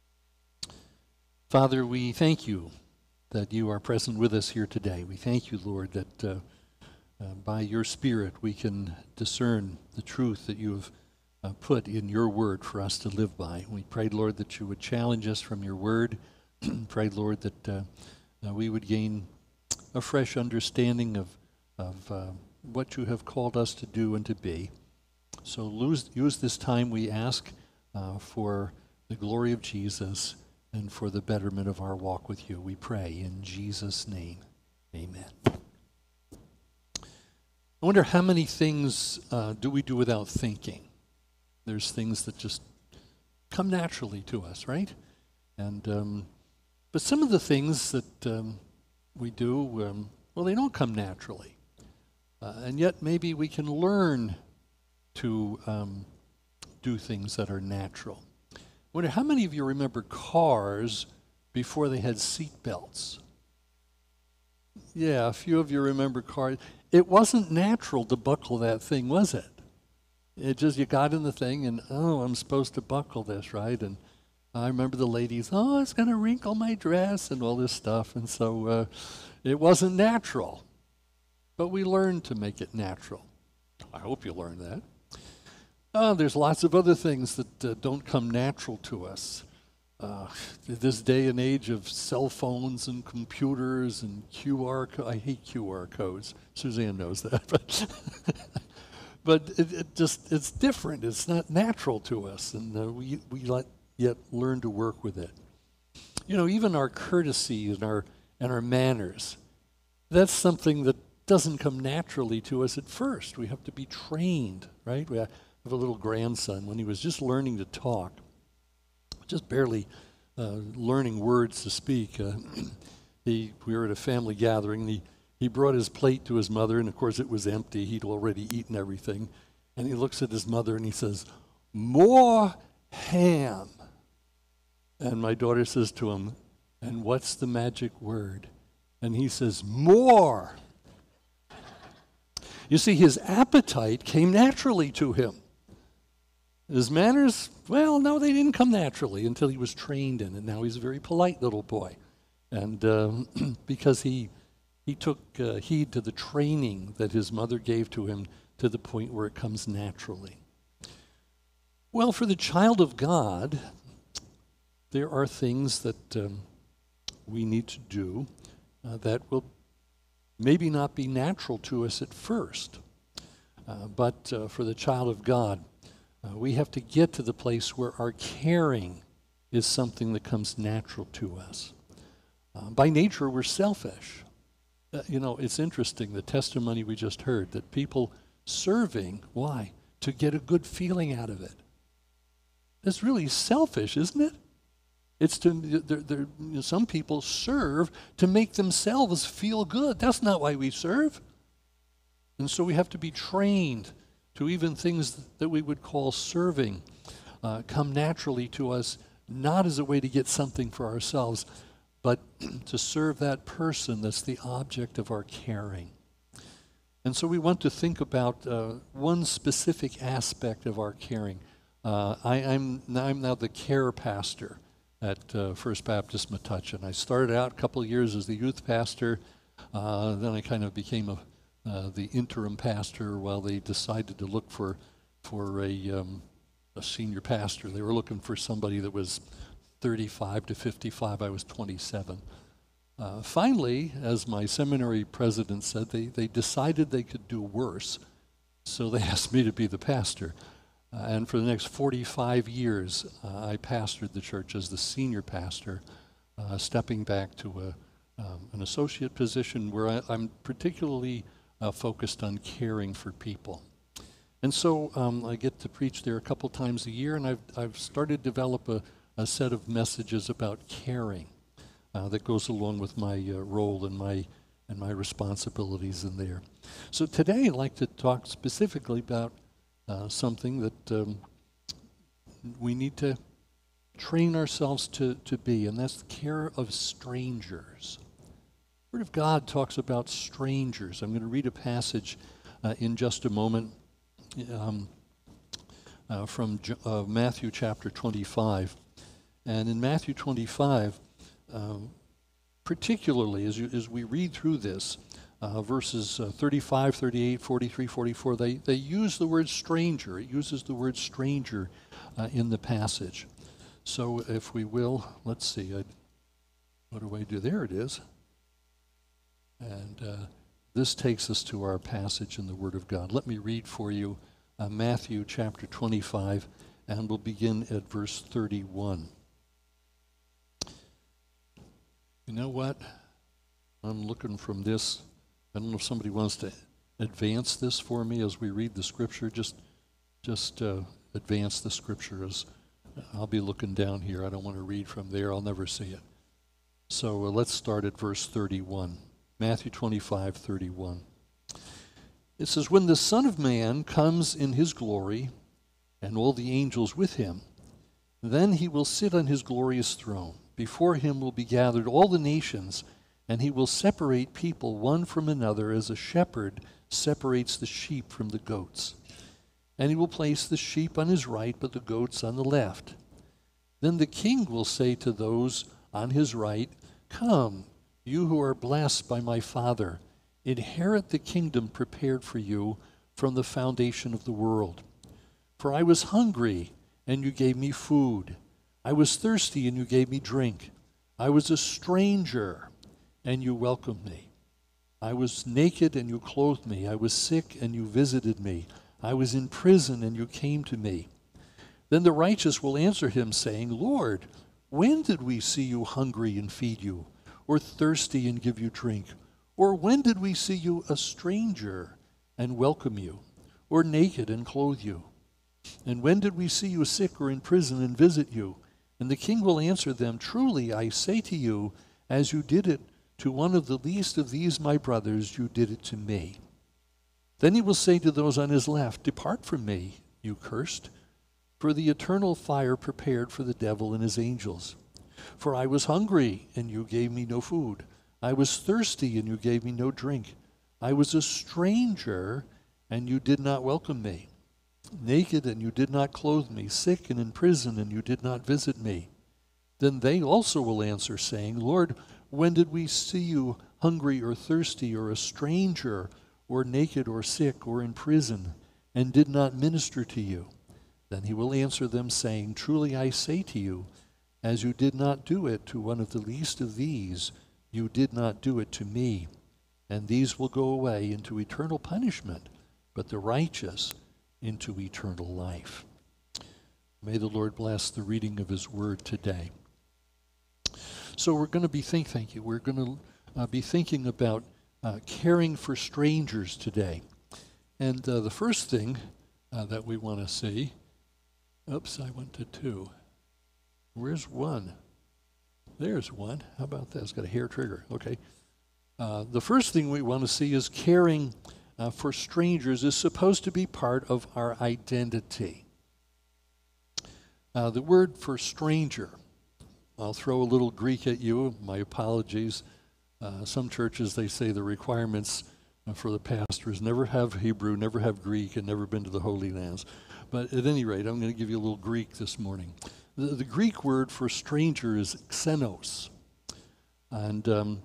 Father, we thank you that you are present with us here today. We thank you, Lord, that by your Spirit we can discern the truth that you have put in your word for us to live by. We prayed, Lord, that you would challenge us from your word. Prayed, Lord, that we would gain a fresh understanding of what you have called us to do and to be. So use this time, we ask, for the glory of Jesus and for the betterment of our walk with you. We pray in Jesus' name. Amen. I wonder how many things do we do without thinking? There's things that just come naturally to us, right? And but some of the things that we do, they don't come naturally. And yet maybe we can learn to do things that are natural. I wonder how many of you remember cars before they had seat belts? Yeah, a few of you remember cars. It wasn't natural to buckle that thing, was it? It just, you got in the thing and, I'm supposed to buckle this, right? And I remember the ladies, it's going to wrinkle my dress and all this stuff. And so it wasn't natural. But we learned to make it natural. I hope you learned that. There's lots of other things that don't come natural to us. This day and age of cell phones and computers and I hate QR codes. Suzanne knows that. But it's different. It's not natural to us, and we yet learn to work with it. You know, even our courtesy and our manners, that's something that doesn't come naturally to us at first. We have to be trained, right? We have a little grandson. When he was just learning to talk, just barely learning words to speak, we were at a family gathering, and he brought his plate to his mother, and of course it was empty. He'd already eaten everything. And he looks at his mother and he says, "More ham." And my daughter says to him, "And what's the magic word?" And he says, "More." You see, his appetite came naturally to him. His manners, well, no, they didn't come naturally until he was trained in it. Now he's a very polite little boy. And because he took heed to the training that his mother gave to him to the point where it comes naturally. Well, for the child of God, there are things that we need to do that will maybe not be natural to us at first. But for the child of God, we have to get to the place where our caring is something that comes natural to us. By nature, we're selfish. You know, it's interesting, the testimony we just heard, that people serving, why? To get a good feeling out of it. That's really selfish, isn't it? It's some people serve to make themselves feel good. That's not why we serve. And so we have to be trained to even things that we would call serving come naturally to us, not as a way to get something for ourselves, but to serve that person that's the object of our caring. And so we want to think about one specific aspect of our caring. I'm now the care pastor at First Baptist Metuchen. I started out a couple of years as the youth pastor, then I kind of became the interim pastor while they decided to look for a senior pastor. They were looking for somebody that was 35 to 55. I was 27. Finally, as my seminary president said, they decided they could do worse, so they asked me to be the pastor. And for the next 45 years, I pastored the church as the senior pastor, stepping back to an associate position where I'm particularly focused on caring for people. And so I get to preach there a couple times a year, and I've started to develop a set of messages about caring that goes along with my role and my responsibilities in there. So today I'd like to talk specifically about something that we need to train ourselves to be, and that's the care of strangers. The Word of God talks about strangers. I'm going to read a passage in just a moment from Matthew chapter 25. And in Matthew 25, particularly as we read through this, verses 35, 38, 43, 44, they use the word stranger. It uses the word stranger in the passage. So if we will, let's see, what do I do? There it is. And this takes us to our passage in the Word of God. Let me read for you Matthew chapter 25, and we'll begin at verse 31. You know what? I'm looking from this. I don't know if somebody wants to advance this for me as we read the Scripture. Just advance the Scripture. As I'll be looking down here. I don't want to read from there. I'll never see it. So let's start at verse 31. Matthew 25, 31. It says, "When the Son of Man comes in his glory, and all the angels with him, then he will sit on his glorious throne. Before him will be gathered all the nations, and he will separate people one from another as a shepherd separates the sheep from the goats. And he will place the sheep on his right, but the goats on the left. Then the king will say to those on his right, 'Come, you who are blessed by my Father, inherit the kingdom prepared for you from the foundation of the world. For I was hungry, and you gave me food. I was thirsty, and you gave me drink. I was a stranger, and you welcomed me. I was naked, and you clothed me. I was sick, and you visited me. I was in prison, and you came to me. Then the righteous will answer him, saying, Lord, when did we see you hungry and feed you, or thirsty and give you drink? Or when did we see you a stranger and welcome you, or naked and clothe you? And when did we see you sick or in prison and visit you? And the king will answer them, Truly I say to you, as you did it to one of the least of these my brothers, you did it to me. Then he will say to those on his left, Depart from me, you cursed, for the eternal fire prepared for the devil and his angels. For I was hungry, and you gave me no food. I was thirsty, and you gave me no drink. I was a stranger, and you did not welcome me. Naked, and you did not clothe me. Sick and in prison, and you did not visit me. Then they also will answer, saying, Lord, when did we see you hungry or thirsty or a stranger or naked or sick or in prison and did not minister to you? Then he will answer them, saying, Truly I say to you, as you did not do it to one of the least of these, you did not do it to me. And these will go away into eternal punishment, but the righteous into eternal life. May the Lord bless the reading of his word today. So we're going to be we're going to be thinking about caring for strangers today. And the first thing that we want to see, oops, I went to 2. Where's 1? There's 1. How about that? It's got a hair trigger. Okay. The first thing we want to see is caring for strangers is supposed to be part of our identity. The word for stranger, I'll throw a little Greek at you. My apologies. Some churches, they say the requirements for the pastors never have Hebrew, never have Greek, and never been to the Holy Lands. But at any rate, I'm going to give you a little Greek this morning. The Greek word for stranger is xenos. And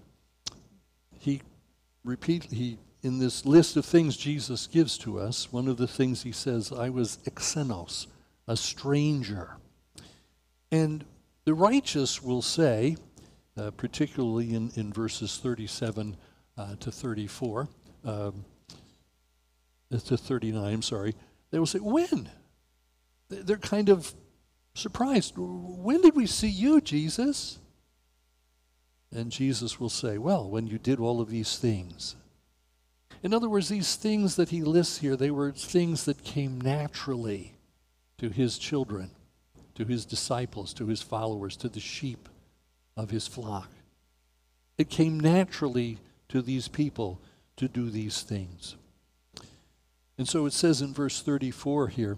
in this list of things Jesus gives to us, one of the things he says, I was xenos, a stranger. And the righteous will say, particularly in verses 37 to 34, to 39, they will say, when? They're kind of surprised. When did we see you, Jesus? And Jesus will say, well, when you did all of these things. In other words, these things that he lists here, they were things that came naturally to his children, to his disciples, to his followers, to the sheep of his flock. It came naturally to these people to do these things. And so it says in verse 34 here,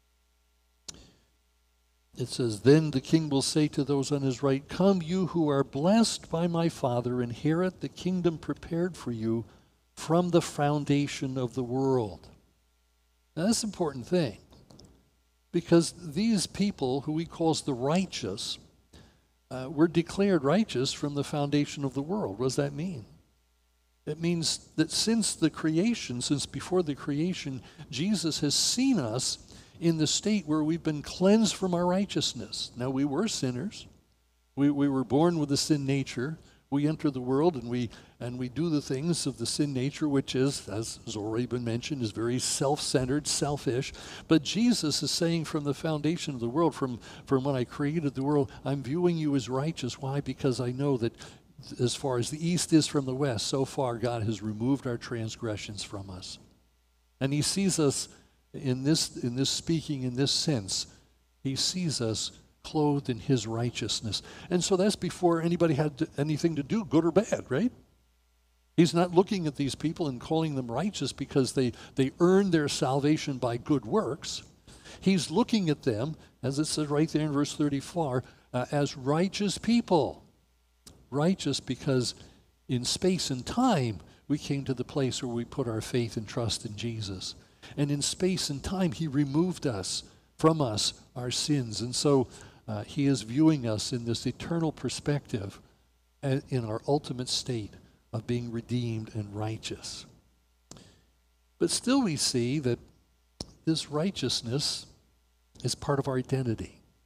it says, Then the king will say to those on his right, Come, you who are blessed by my Father, inherit the kingdom prepared for you from the foundation of the world. Now, that's an important thing, because these people, who he calls the righteous, were declared righteous from the foundation of the world. What does that mean? It means that since before the creation, Jesus has seen us in the state where we've been cleansed from our righteousness. Now, we were sinners. We were born with a sin nature. We enter the world and we do the things of the sin nature, which is, as has already been mentioned, is very self-centered, selfish. But Jesus is saying from the foundation of the world, from when I created the world, I'm viewing you as righteous. Why? Because I know that as far as the east is from the west, so far God has removed our transgressions from us. And he sees us in this speaking, in this sense, he sees us clothed in his righteousness. And so that's before anybody had anything to do, good or bad, right? He's not looking at these people and calling them righteous because they earned their salvation by good works. He's looking at them, as it says right there in verse 34, as righteous people. Righteous because in space and time, we came to the place where we put our faith and trust in Jesus. And in space and time, he removed from us our sins. And so he is viewing us in this eternal perspective in our ultimate state of being redeemed and righteous. But still we see that this righteousness is part of our identity.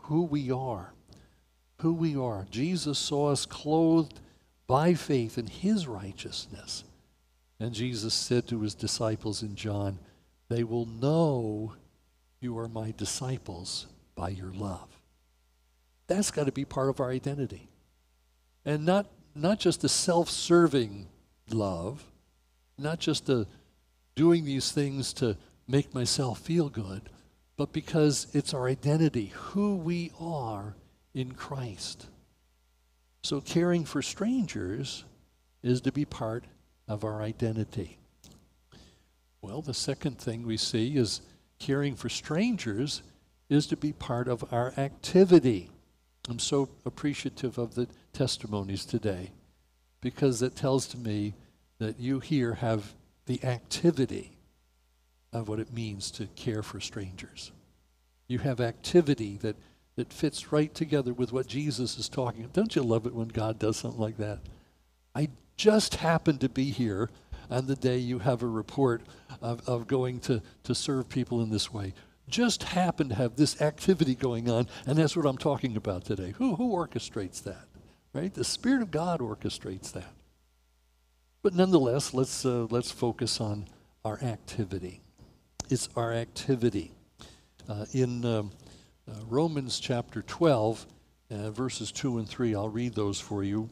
who we are. Who we are. Jesus saw us clothed by faith in his righteousness. And Jesus said to his disciples in John, they will know you are my disciples by your love. That's got to be part of our identity. And not just a self-serving love, not just a doing these things to make myself feel good, but because it's our identity, who we are in Christ. So caring for strangers is to be part of our identity. Well, the second thing we see is caring for strangers is to be part of our activity. I'm so appreciative of the testimonies today because it tells to me that you here have the activity of what it means to care for strangers. You have activity that fits right together with what Jesus is talking about. Don't you love it when God does something like that? I just happened to be here on the day you have a report of going to serve people in this way. Just happened to have this activity going on, and that's what I'm talking about today. Who orchestrates that? Right? The Spirit of God orchestrates that. But nonetheless, let's focus on our activity. It's our activity. In Romans chapter 12, verses 2 and 3, I'll read those for you.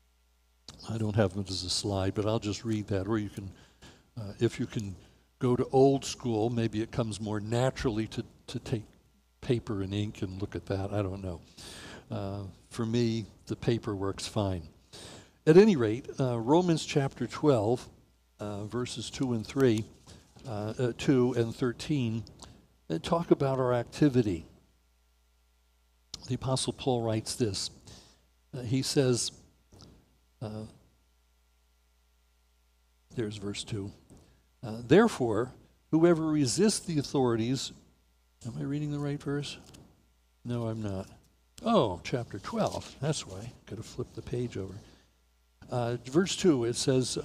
I don't have them as a slide, but I'll just read that. Or you can, if you can go to old school, maybe it comes more naturally to take paper and ink and look at that. I don't know. For me, the paper works fine. At any rate, Romans chapter 12, verses 2 and 3, 2 and 13, talk about our activity. The Apostle Paul writes this. He says, there's verse 2. Therefore, whoever resists the authorities, am I reading the right verse? No, I'm not. Oh, chapter 12. That's why. Could have flipped the page over. Verse 2, it says,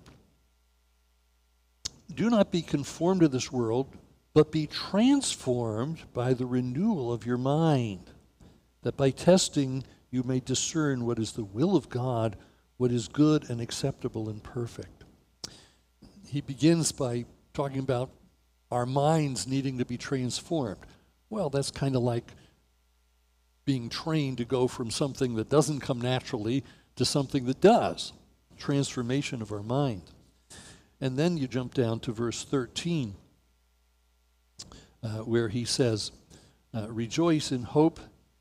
do not be conformed to this world, but be transformed by the renewal of your mind, that by testing you may discern what is the will of God, what is good and acceptable and perfect. He begins by talking about our minds needing to be transformed. Well, that's kind of like being trained to go from something that doesn't come naturally to something that does. Transformation of our mind. And then you jump down to verse 13, where he says, rejoice in hope,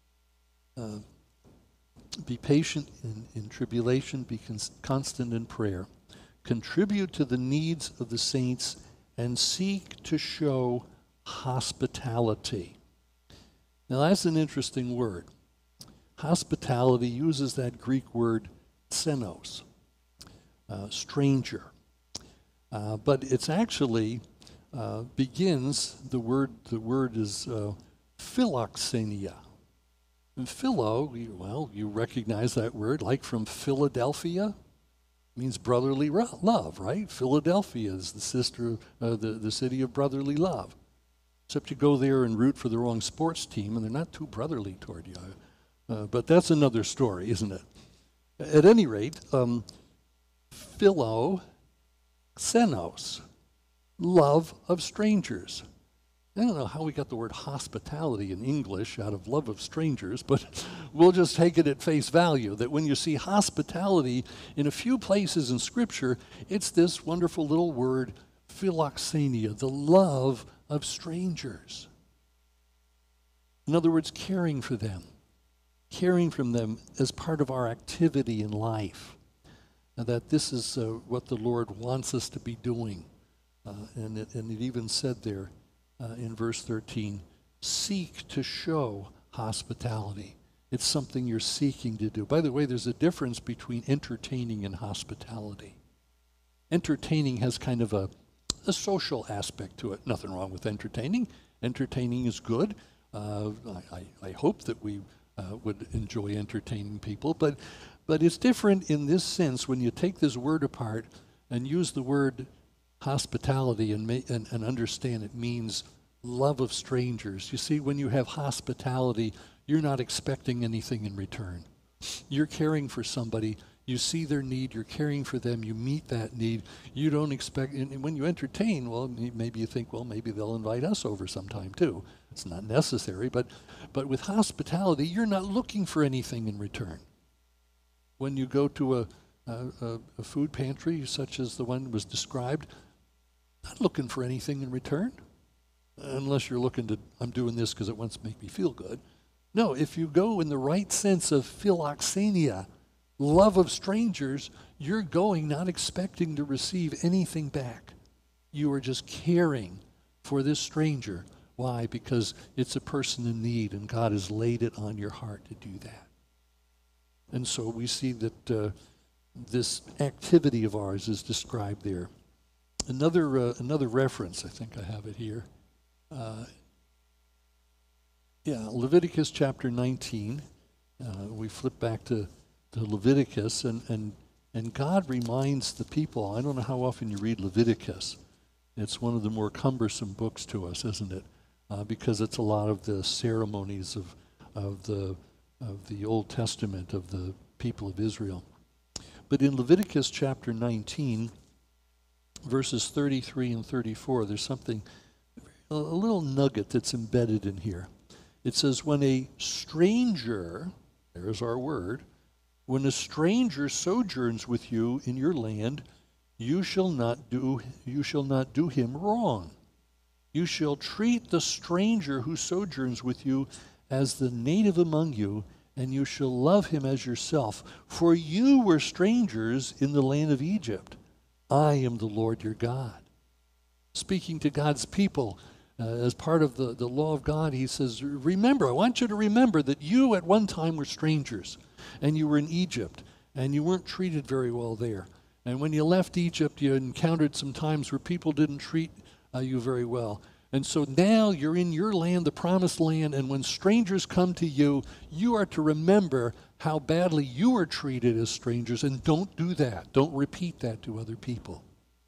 be patient in tribulation, be constant in prayer. Contribute to the needs of the saints and seek to show hospitality. Now that's an interesting word. Hospitality uses that Greek word xenos, stranger. But it's actually begins, the word is philoxenia. And philo, well, you recognize that word, like from Philadelphia. It means brotherly love, right? Philadelphia is the city of brotherly love. Except you go there and root for the wrong sports team, and they're not too brotherly toward you. But that's another story, isn't it? At any rate, philoxenos, love of strangers. I don't know how we got the word hospitality in English out of love of strangers, but we'll just take it at face value, that when you see hospitality in a few places in Scripture, it's this wonderful little word, philoxenia, the love of strangers. In other words, caring for them as part of our activity in life, and that this is what the Lord wants us to be doing. And it even said there, in verse 13, seek to show hospitality. It's something you're seeking to do. By the way, there's a difference between entertaining and hospitality. Entertaining has kind of a social aspect to it. Nothing wrong with entertaining. Entertaining is good. I hope that we would enjoy entertaining people, but it's different in this sense when you take this word apart and use the word hospitality and understand it means love of strangers. You see, when you have hospitality, you're not expecting anything in return. You're caring for somebody. You see their need. You're caring for them. You meet that need. You don't expect, and when you entertain, well, maybe you think, well, maybe they'll invite us over sometime too. It's not necessary, but with hospitality, you're not looking for anything in return. When you go to a food pantry such as the one was described, not looking for anything in return, unless you're looking to, I'm doing this because it wants to make me feel good. No, if you go in the right sense of philoxenia, love of strangers, you're going not expecting to receive anything back. You are just caring for this stranger. Why? Because it's a person in need, and God has laid it on your heart to do that. And so we see that this activity of ours is described there. Another reference, I think I have it here. Leviticus chapter 19. We flip back to Leviticus, and God reminds the people. I don't know how often you read Leviticus. It's one of the more cumbersome books to us, isn't it? Because it's a lot of the ceremonies of the Old Testament of the people of Israel. But in Leviticus chapter 19, verses 33 and 34, there's something, a little nugget that's embedded in here. It says, when a stranger, there's our word, when a stranger sojourns with you in your land, you shall not do him wrong. You shall treat the stranger who sojourns with you as the native among you, and you shall love him as yourself. For you were strangers in the land of Egypt. I am the Lord your God. Speaking to God's people, as part of the law of God, he says, remember, I want you to remember that you at one time were strangers, and you were in Egypt, and you weren't treated very well there. And when you left Egypt, you encountered some times where people didn't treat you very well. And so now you're in your land, the promised land, and when strangers come to you, you are to remember how badly you were treated as strangers, and don't do that. Don't repeat that to other people.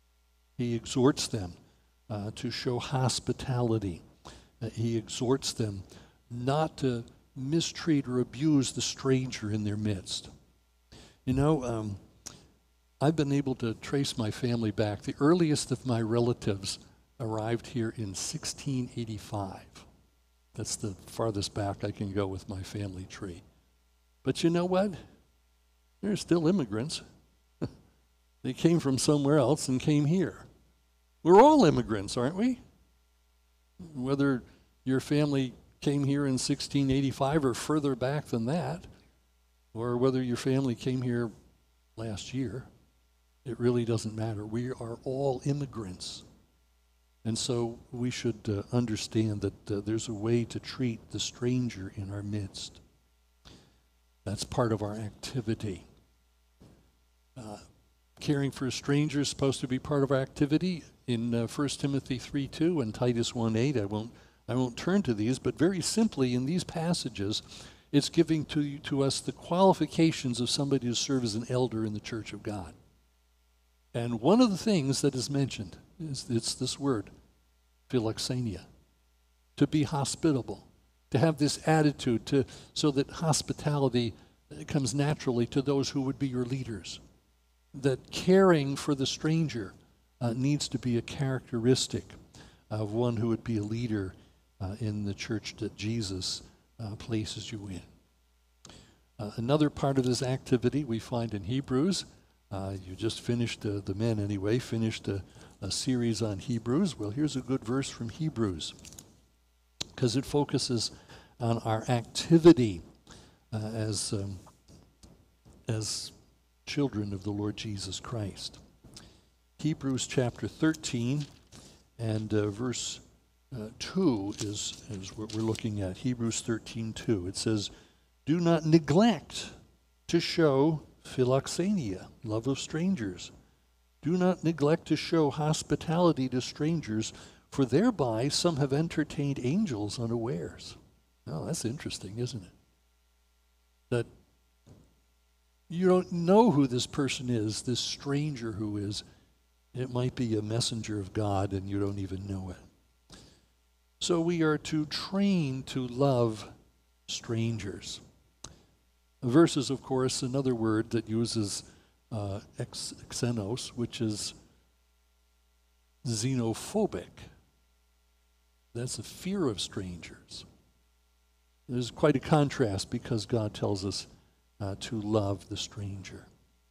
He exhorts them to show hospitality. He exhorts them not to mistreat or abuse the stranger in their midst. You know, I've been able to trace my family back. The earliest of my relatives arrived here in 1685. That's the farthest back I can go with my family tree. But you know what? They're still immigrants. They came from somewhere else and came here. We're all immigrants, aren't we? Whether your family came here in 1685 or further back than that, or whether your family came here last year, it really doesn't matter. We are all immigrants. And so we should understand that there's a way to treat the stranger in our midst. That's part of our activity. Caring for a stranger is supposed to be part of our activity. In 1 Timothy 3:2 and Titus 1:8, I won't turn to these, but very simply in these passages, it's giving to us the qualifications of somebody to serve as an elder in the church of God. And one of the things that is mentioned is it's this word, philoxenia, to be hospitable, to have this attitude, so that hospitality comes naturally to those who would be your leaders. That caring for the stranger needs to be a characteristic of one who would be a leader in the church that Jesus places you in. Another part of this activity we find in Hebrews. You just finished, the men anyway, finished a series on Hebrews. Well, here's a good verse from Hebrews, because it focuses on our activity as children of the Lord Jesus Christ. Hebrews chapter 13 and verse 2 is what we're looking at. Hebrews 13:2. It says, do not neglect to show philoxenia, love of strangers. Do not neglect to show hospitality to strangers, for thereby some have entertained angels unawares. Oh, that's interesting, isn't it? That you don't know who this person is, this stranger who is. It might be a messenger of God and you don't even know it. So we are to train to love strangers. Versus, of course, another word that uses xenos, which is xenophobic. That's a fear of strangers. There's quite a contrast because God tells us to love the stranger.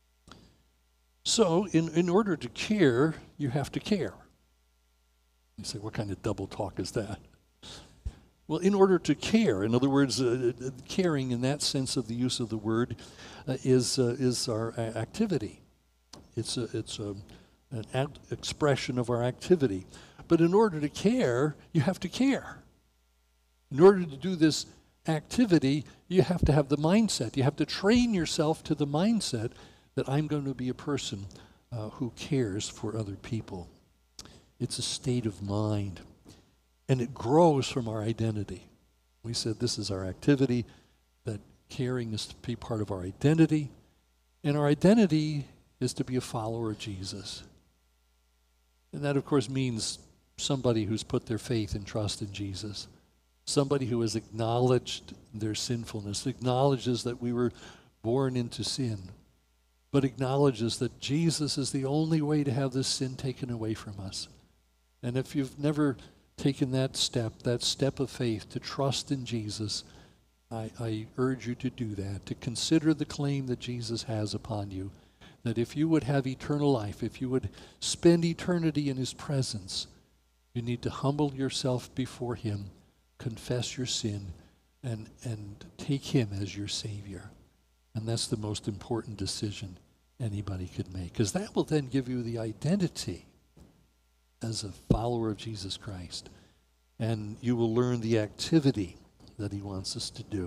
So, in order to care, you have to care. You say, what kind of double talk is that? Well, in order to care, in other words, caring in that sense of the use of the word is our activity. It's an expression of our activity. But in order to care, you have to care. In order to do this activity, you have to have the mindset. You have to train yourself to the mindset that I'm going to be a person who cares for other people. It's a state of mind. And it grows from our identity. We said this is our activity, that caring is to be part of our identity. And our identity is to be a follower of Jesus. And that, of course, means somebody who's put their faith and trust in Jesus. Somebody who has acknowledged their sinfulness, acknowledges that we were born into sin, but acknowledges that Jesus is the only way to have this sin taken away from us. And if you've never taken that step of faith to trust in Jesus, I urge you to do that, to consider the claim that Jesus has upon you, that if you would have eternal life, if you would spend eternity in his presence, you need to humble yourself before him, confess your sin, and take him as your Savior. And that's the most important decision anybody could make, because that will then give you the identity as a follower of Jesus Christ. And you will learn the activity that he wants us to do.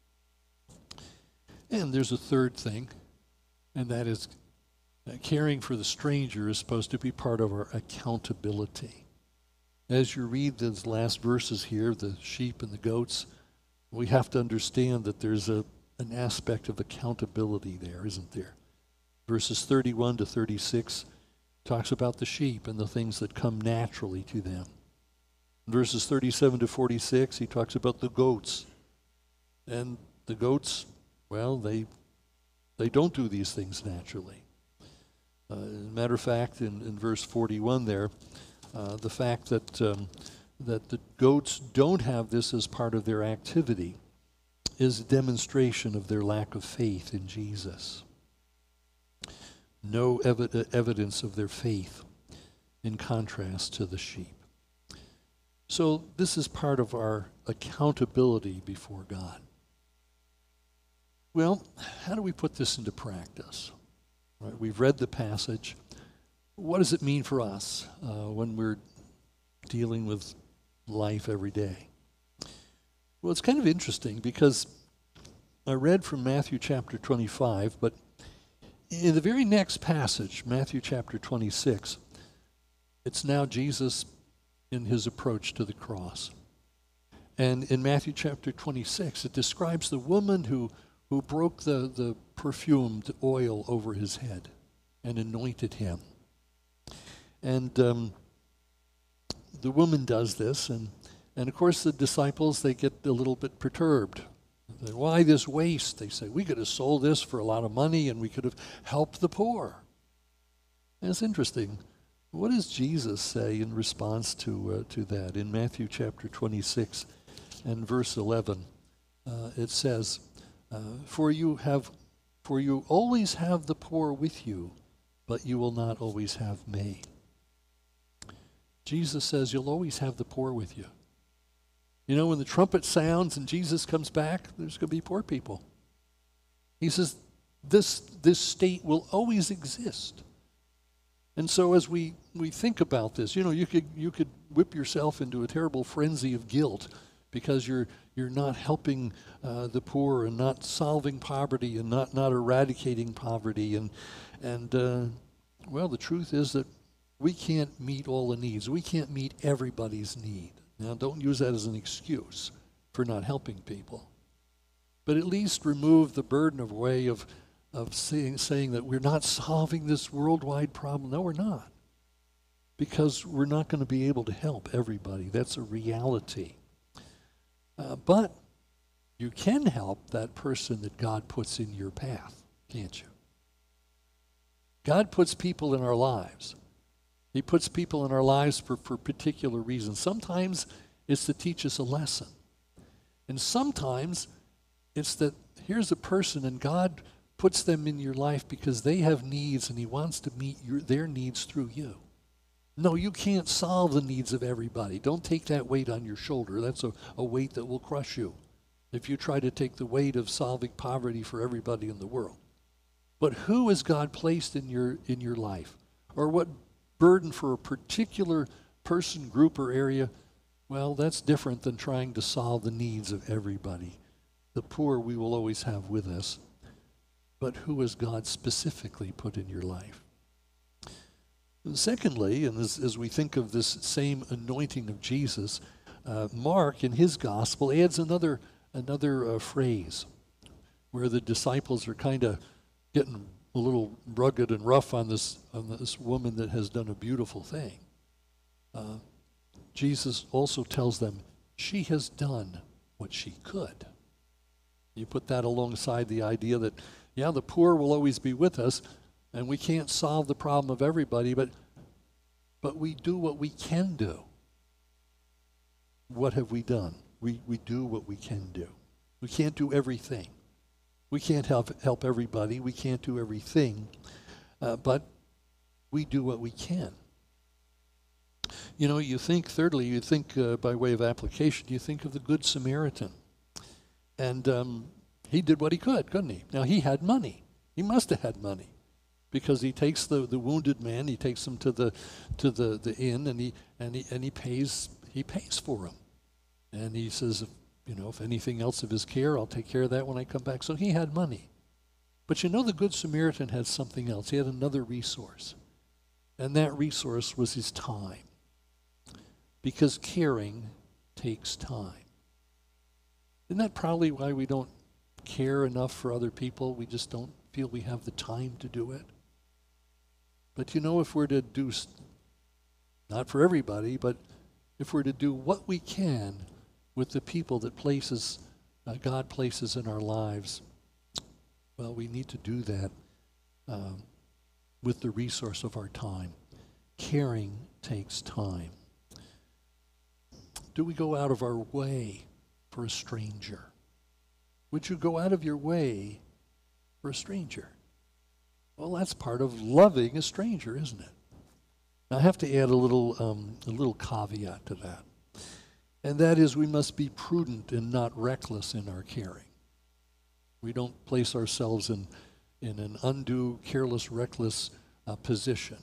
And there's a third thing, and that is caring for the stranger is supposed to be part of our accountability. As you read those last verses here, the sheep and the goats, we have to understand that there's an aspect of accountability there, isn't there? Verses 31 to 36 talks about the sheep and the things that come naturally to them. Verses 37 to 46, he talks about the goats. And the goats, well, they don't do these things naturally. As a matter of fact, in verse 41 there, the fact that the goats don't have this as part of their activity is a demonstration of their lack of faith in Jesus. No evidence of their faith in contrast to the sheep. So this is part of our accountability before God. Well, how do we put this into practice? Right, we've read the passage. What does it mean for us when we're dealing with life every day? Well, it's kind of interesting because I read from Matthew chapter 25, but in the very next passage, Matthew chapter 26, it's now Jesus in his approach to the cross. And in Matthew chapter 26, it describes the woman who broke the perfumed oil over his head and anointed him. And the woman does this, and of course the disciples, they get a little bit perturbed. Why this waste? They say, we could have sold this for a lot of money and we could have helped the poor. And it's interesting. What does Jesus say in response to that? In Matthew chapter 26 and verse 11, it says, For you always have the poor with you, but you will not always have me. Jesus says you'll always have the poor with you. You know, when the trumpet sounds and Jesus comes back, there's going to be poor people. He says this state will always exist. And so as we think about this, you know, you could whip yourself into a terrible frenzy of guilt because you're not helping the poor and not solving poverty and not eradicating poverty. And well, the truth is that we can't meet all the needs. We can't meet everybody's need. Now, don't use that as an excuse for not helping people. But at least remove the burden of way of saying that we're not solving this worldwide problem. No, we're not. Because we're not going to be able to help everybody. That's a reality. But you can help that person that God puts in your path, can't you? God puts people in our lives. He puts people in our lives for particular reasons. Sometimes it's to teach us a lesson. And sometimes it's that here's a person and God puts them in your life because they have needs and he wants to meet their needs through you. No, you can't solve the needs of everybody. Don't take that weight on your shoulder. That's a weight that will crush you if you try to take the weight of solving poverty for everybody in the world. But who has God placed in your life? Or what burden for a particular person, group, or area? Well, that's different than trying to solve the needs of everybody. The poor we will always have with us. But who has God specifically put in your life? And secondly, and as we think of this same anointing of Jesus, Mark in his gospel adds another phrase where the disciples are kind of getting a little rugged and rough on this woman that has done a beautiful thing. Jesus also tells them, she has done what she could. You put that alongside the idea that, yeah, the poor will always be with us, and we can't solve the problem of everybody, but we do what we can do. What have we done? We do what we can do. We can't do everything. We can't help everybody. We can't do everything, but we do what we can. You know, thirdly, you think by way of application, you think of the Good Samaritan. And he did what he could, couldn't he? Now, he had money. He must have had money because he takes the wounded man, he takes him to the inn, and he pays for him. And he says, if anything else of his care, I'll take care of that when I come back. So he had money. But the Good Samaritan had something else. He had another resource. And that resource was his time. Because caring takes time. Isn't that probably why we don't care enough for other people? We just don't feel we have the time to do it. But if we're to do, not for everybody, but if we're to do what we can with the people that God places in our lives, well, we need to do that with the resource of our time. Caring takes time. Do we go out of our way for a stranger? Would you go out of your way for a stranger? Well, that's part of loving a stranger, isn't it? Now, I have to add a little caveat to that. And that is we must be prudent and not reckless in our caring. We don't place ourselves in an undue, careless, reckless position.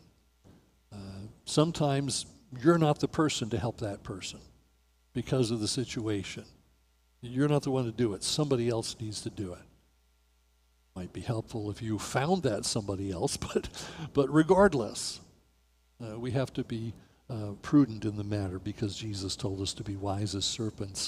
Sometimes you're not the person to help that person because of the situation. You're not the one to do it. Somebody else needs to do it. Might be helpful if you found that somebody else, but regardless, we have to be prudent in the matter because Jesus told us to be wise as serpents,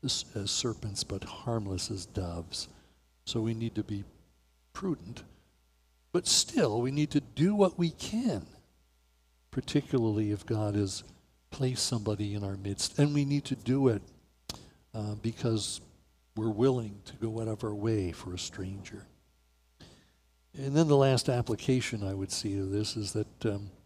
but harmless as doves. So we need to be prudent, but still we need to do what we can, particularly if God has placed somebody in our midst, and we need to do it because we're willing to go out of our way for a stranger. And then the last application I would see of this is that,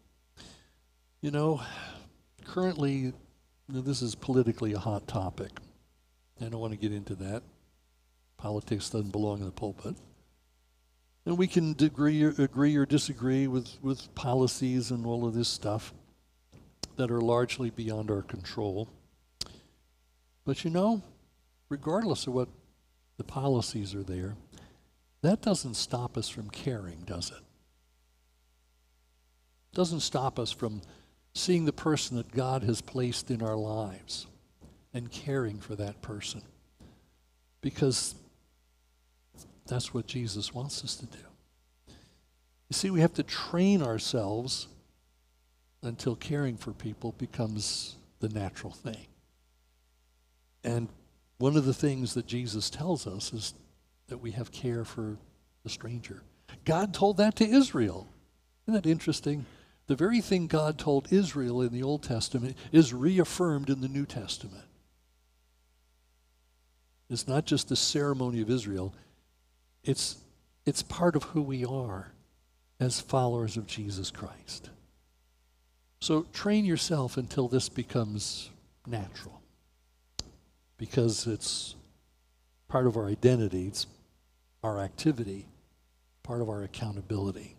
currently, this is politically a hot topic. I don't want to get into that. Politics doesn't belong in the pulpit. And we can agree or disagree with policies and all of this stuff that are largely beyond our control. But regardless of what the policies are there, that doesn't stop us from caring, does it? It doesn't stop us from seeing the person that God has placed in our lives and caring for that person. Because that's what Jesus wants us to do. You see, we have to train ourselves until caring for people becomes the natural thing. And one of the things that Jesus tells us is that we have care for the stranger. God told that to Israel. Isn't that interesting? The very thing God told Israel in the Old Testament is reaffirmed in the New Testament. It's not just the ceremony of Israel. It's part of who we are as followers of Jesus Christ. So train yourself until this becomes natural, because it's part of our identity, it's our activity, part of our accountability.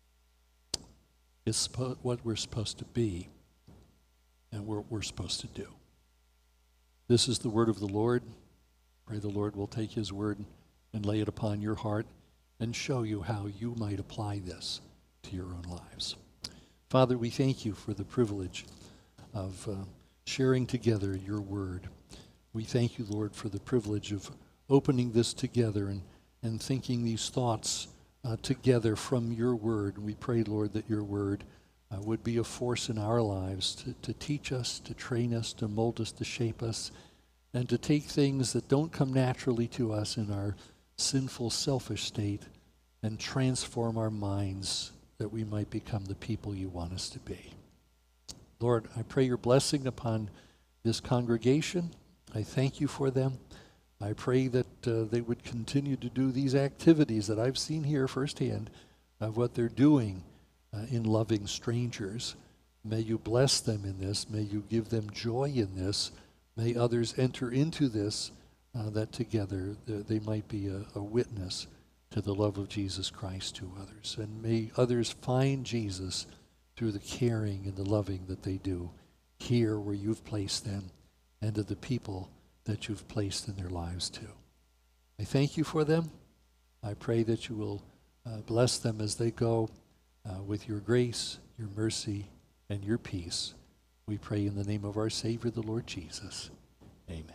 It's what we're supposed to be and what we're supposed to do. This is the word of the Lord. Pray the Lord will take his word and lay it upon your heart and show you how you might apply this to your own lives. Father, we thank you for the privilege of sharing together your word. We thank you, Lord, for the privilege of opening this together and thinking these thoughts together from your word. We pray, Lord, that your word would be a force in our lives to teach us, to train us, to mold us, to shape us, and to take things that don't come naturally to us in our sinful, selfish state and transform our minds that we might become the people you want us to be. Lord, I pray your blessing upon this congregation. I thank you for them. I pray that they would continue to do these activities that I've seen here firsthand of what they're doing in loving strangers. May you bless them in this. May you give them joy in this. May others enter into this, that together they might be a witness to the love of Jesus Christ to others. And may others find Jesus through the caring and the loving that they do here where you've placed them, and to the people that you've placed in their lives too. I thank you for them. I pray that you will bless them as they go with your grace, your mercy, and your peace. We pray in the name of our Savior, the Lord Jesus. Amen.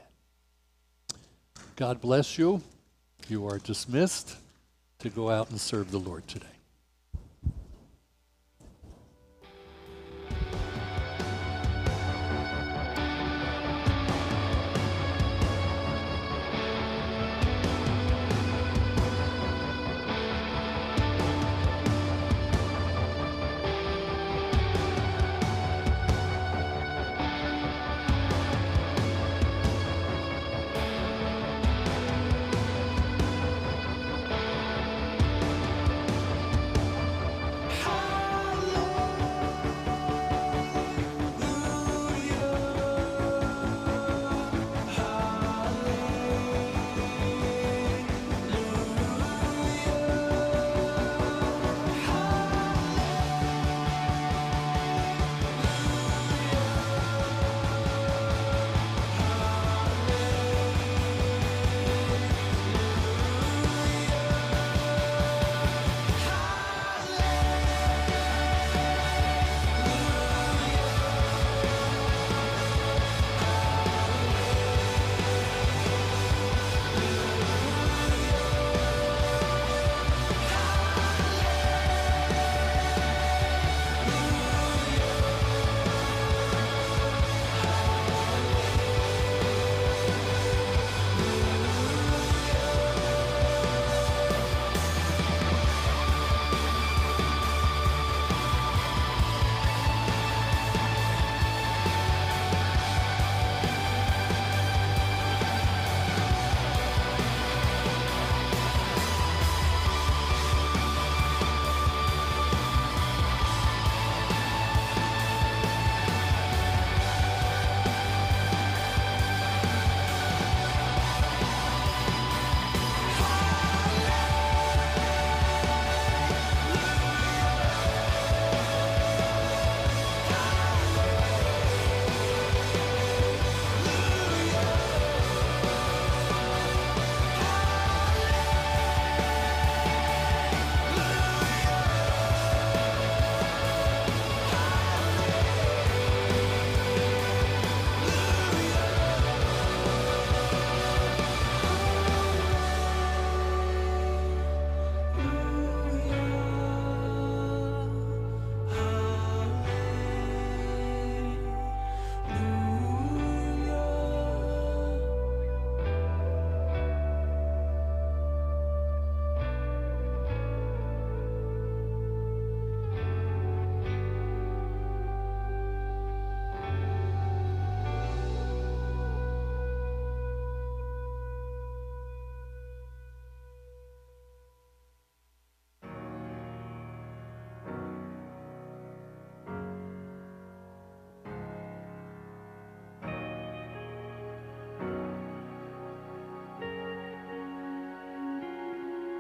God bless you. You are dismissed to go out and serve the Lord today.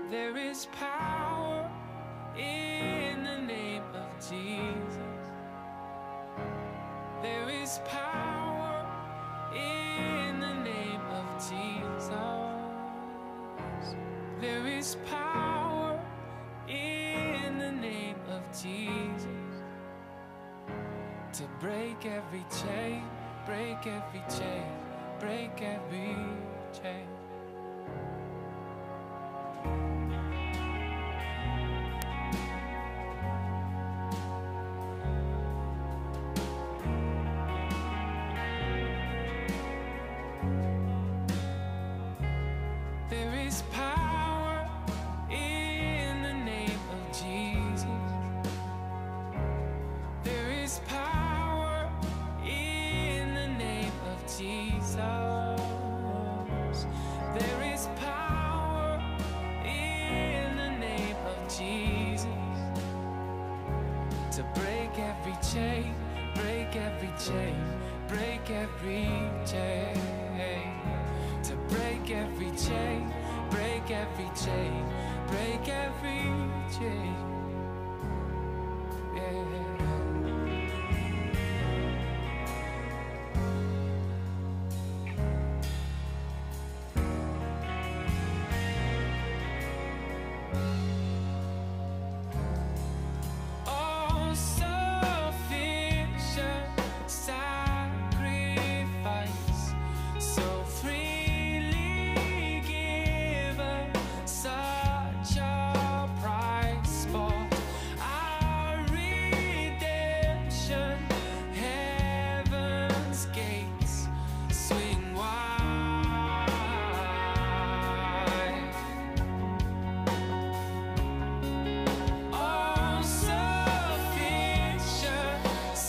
There is power in the name of Jesus. There is power in the name of Jesus. There is power in the name of Jesus to break every chain, break every chain, break every chain. There is power in the name of Jesus. There is power in the name of Jesus. There is power in the name of Jesus to break every chain, break every chain, break every chain. To break every chain, break every chain, break every chain. All sufficient sacrifice, so freely given, such a price for our redemption. Heaven's gates swing wide. All sufficient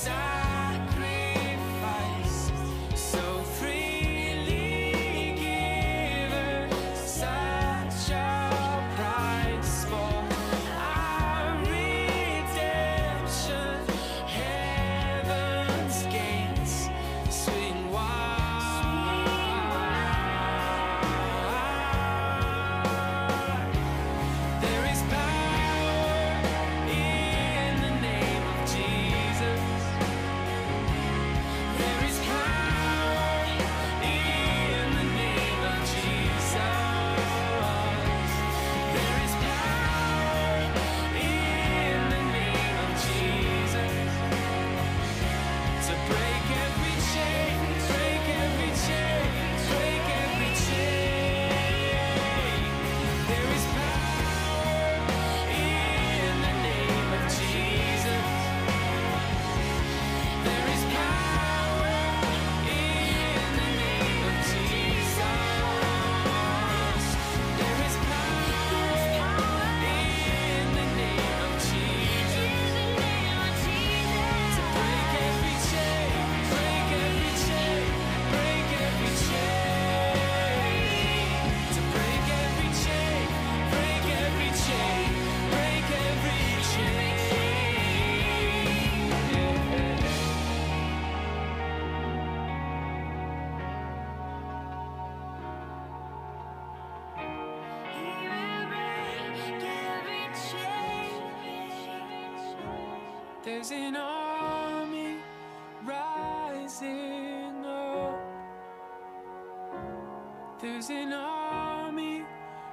sacrifice, so freely given, such a price for our redemption. Heaven's gates swing wide. There is power in the name of Jesus. There is power in the name of Jesus. There is power in the name of Jesus to break every chain, break every chain, break every chain. There is power in the name of Jesus. There is power in the name of Jesus. There is power in the name of Jesus to break every chain, break every chain, break every chain. To break every chain, break every chain, break every chain. There's an army rising up. There's an army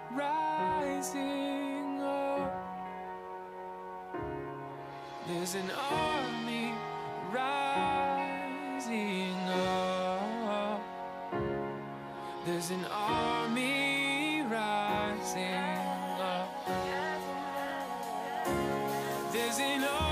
rising up. There's an army rising up. There's an army rising up. There's an army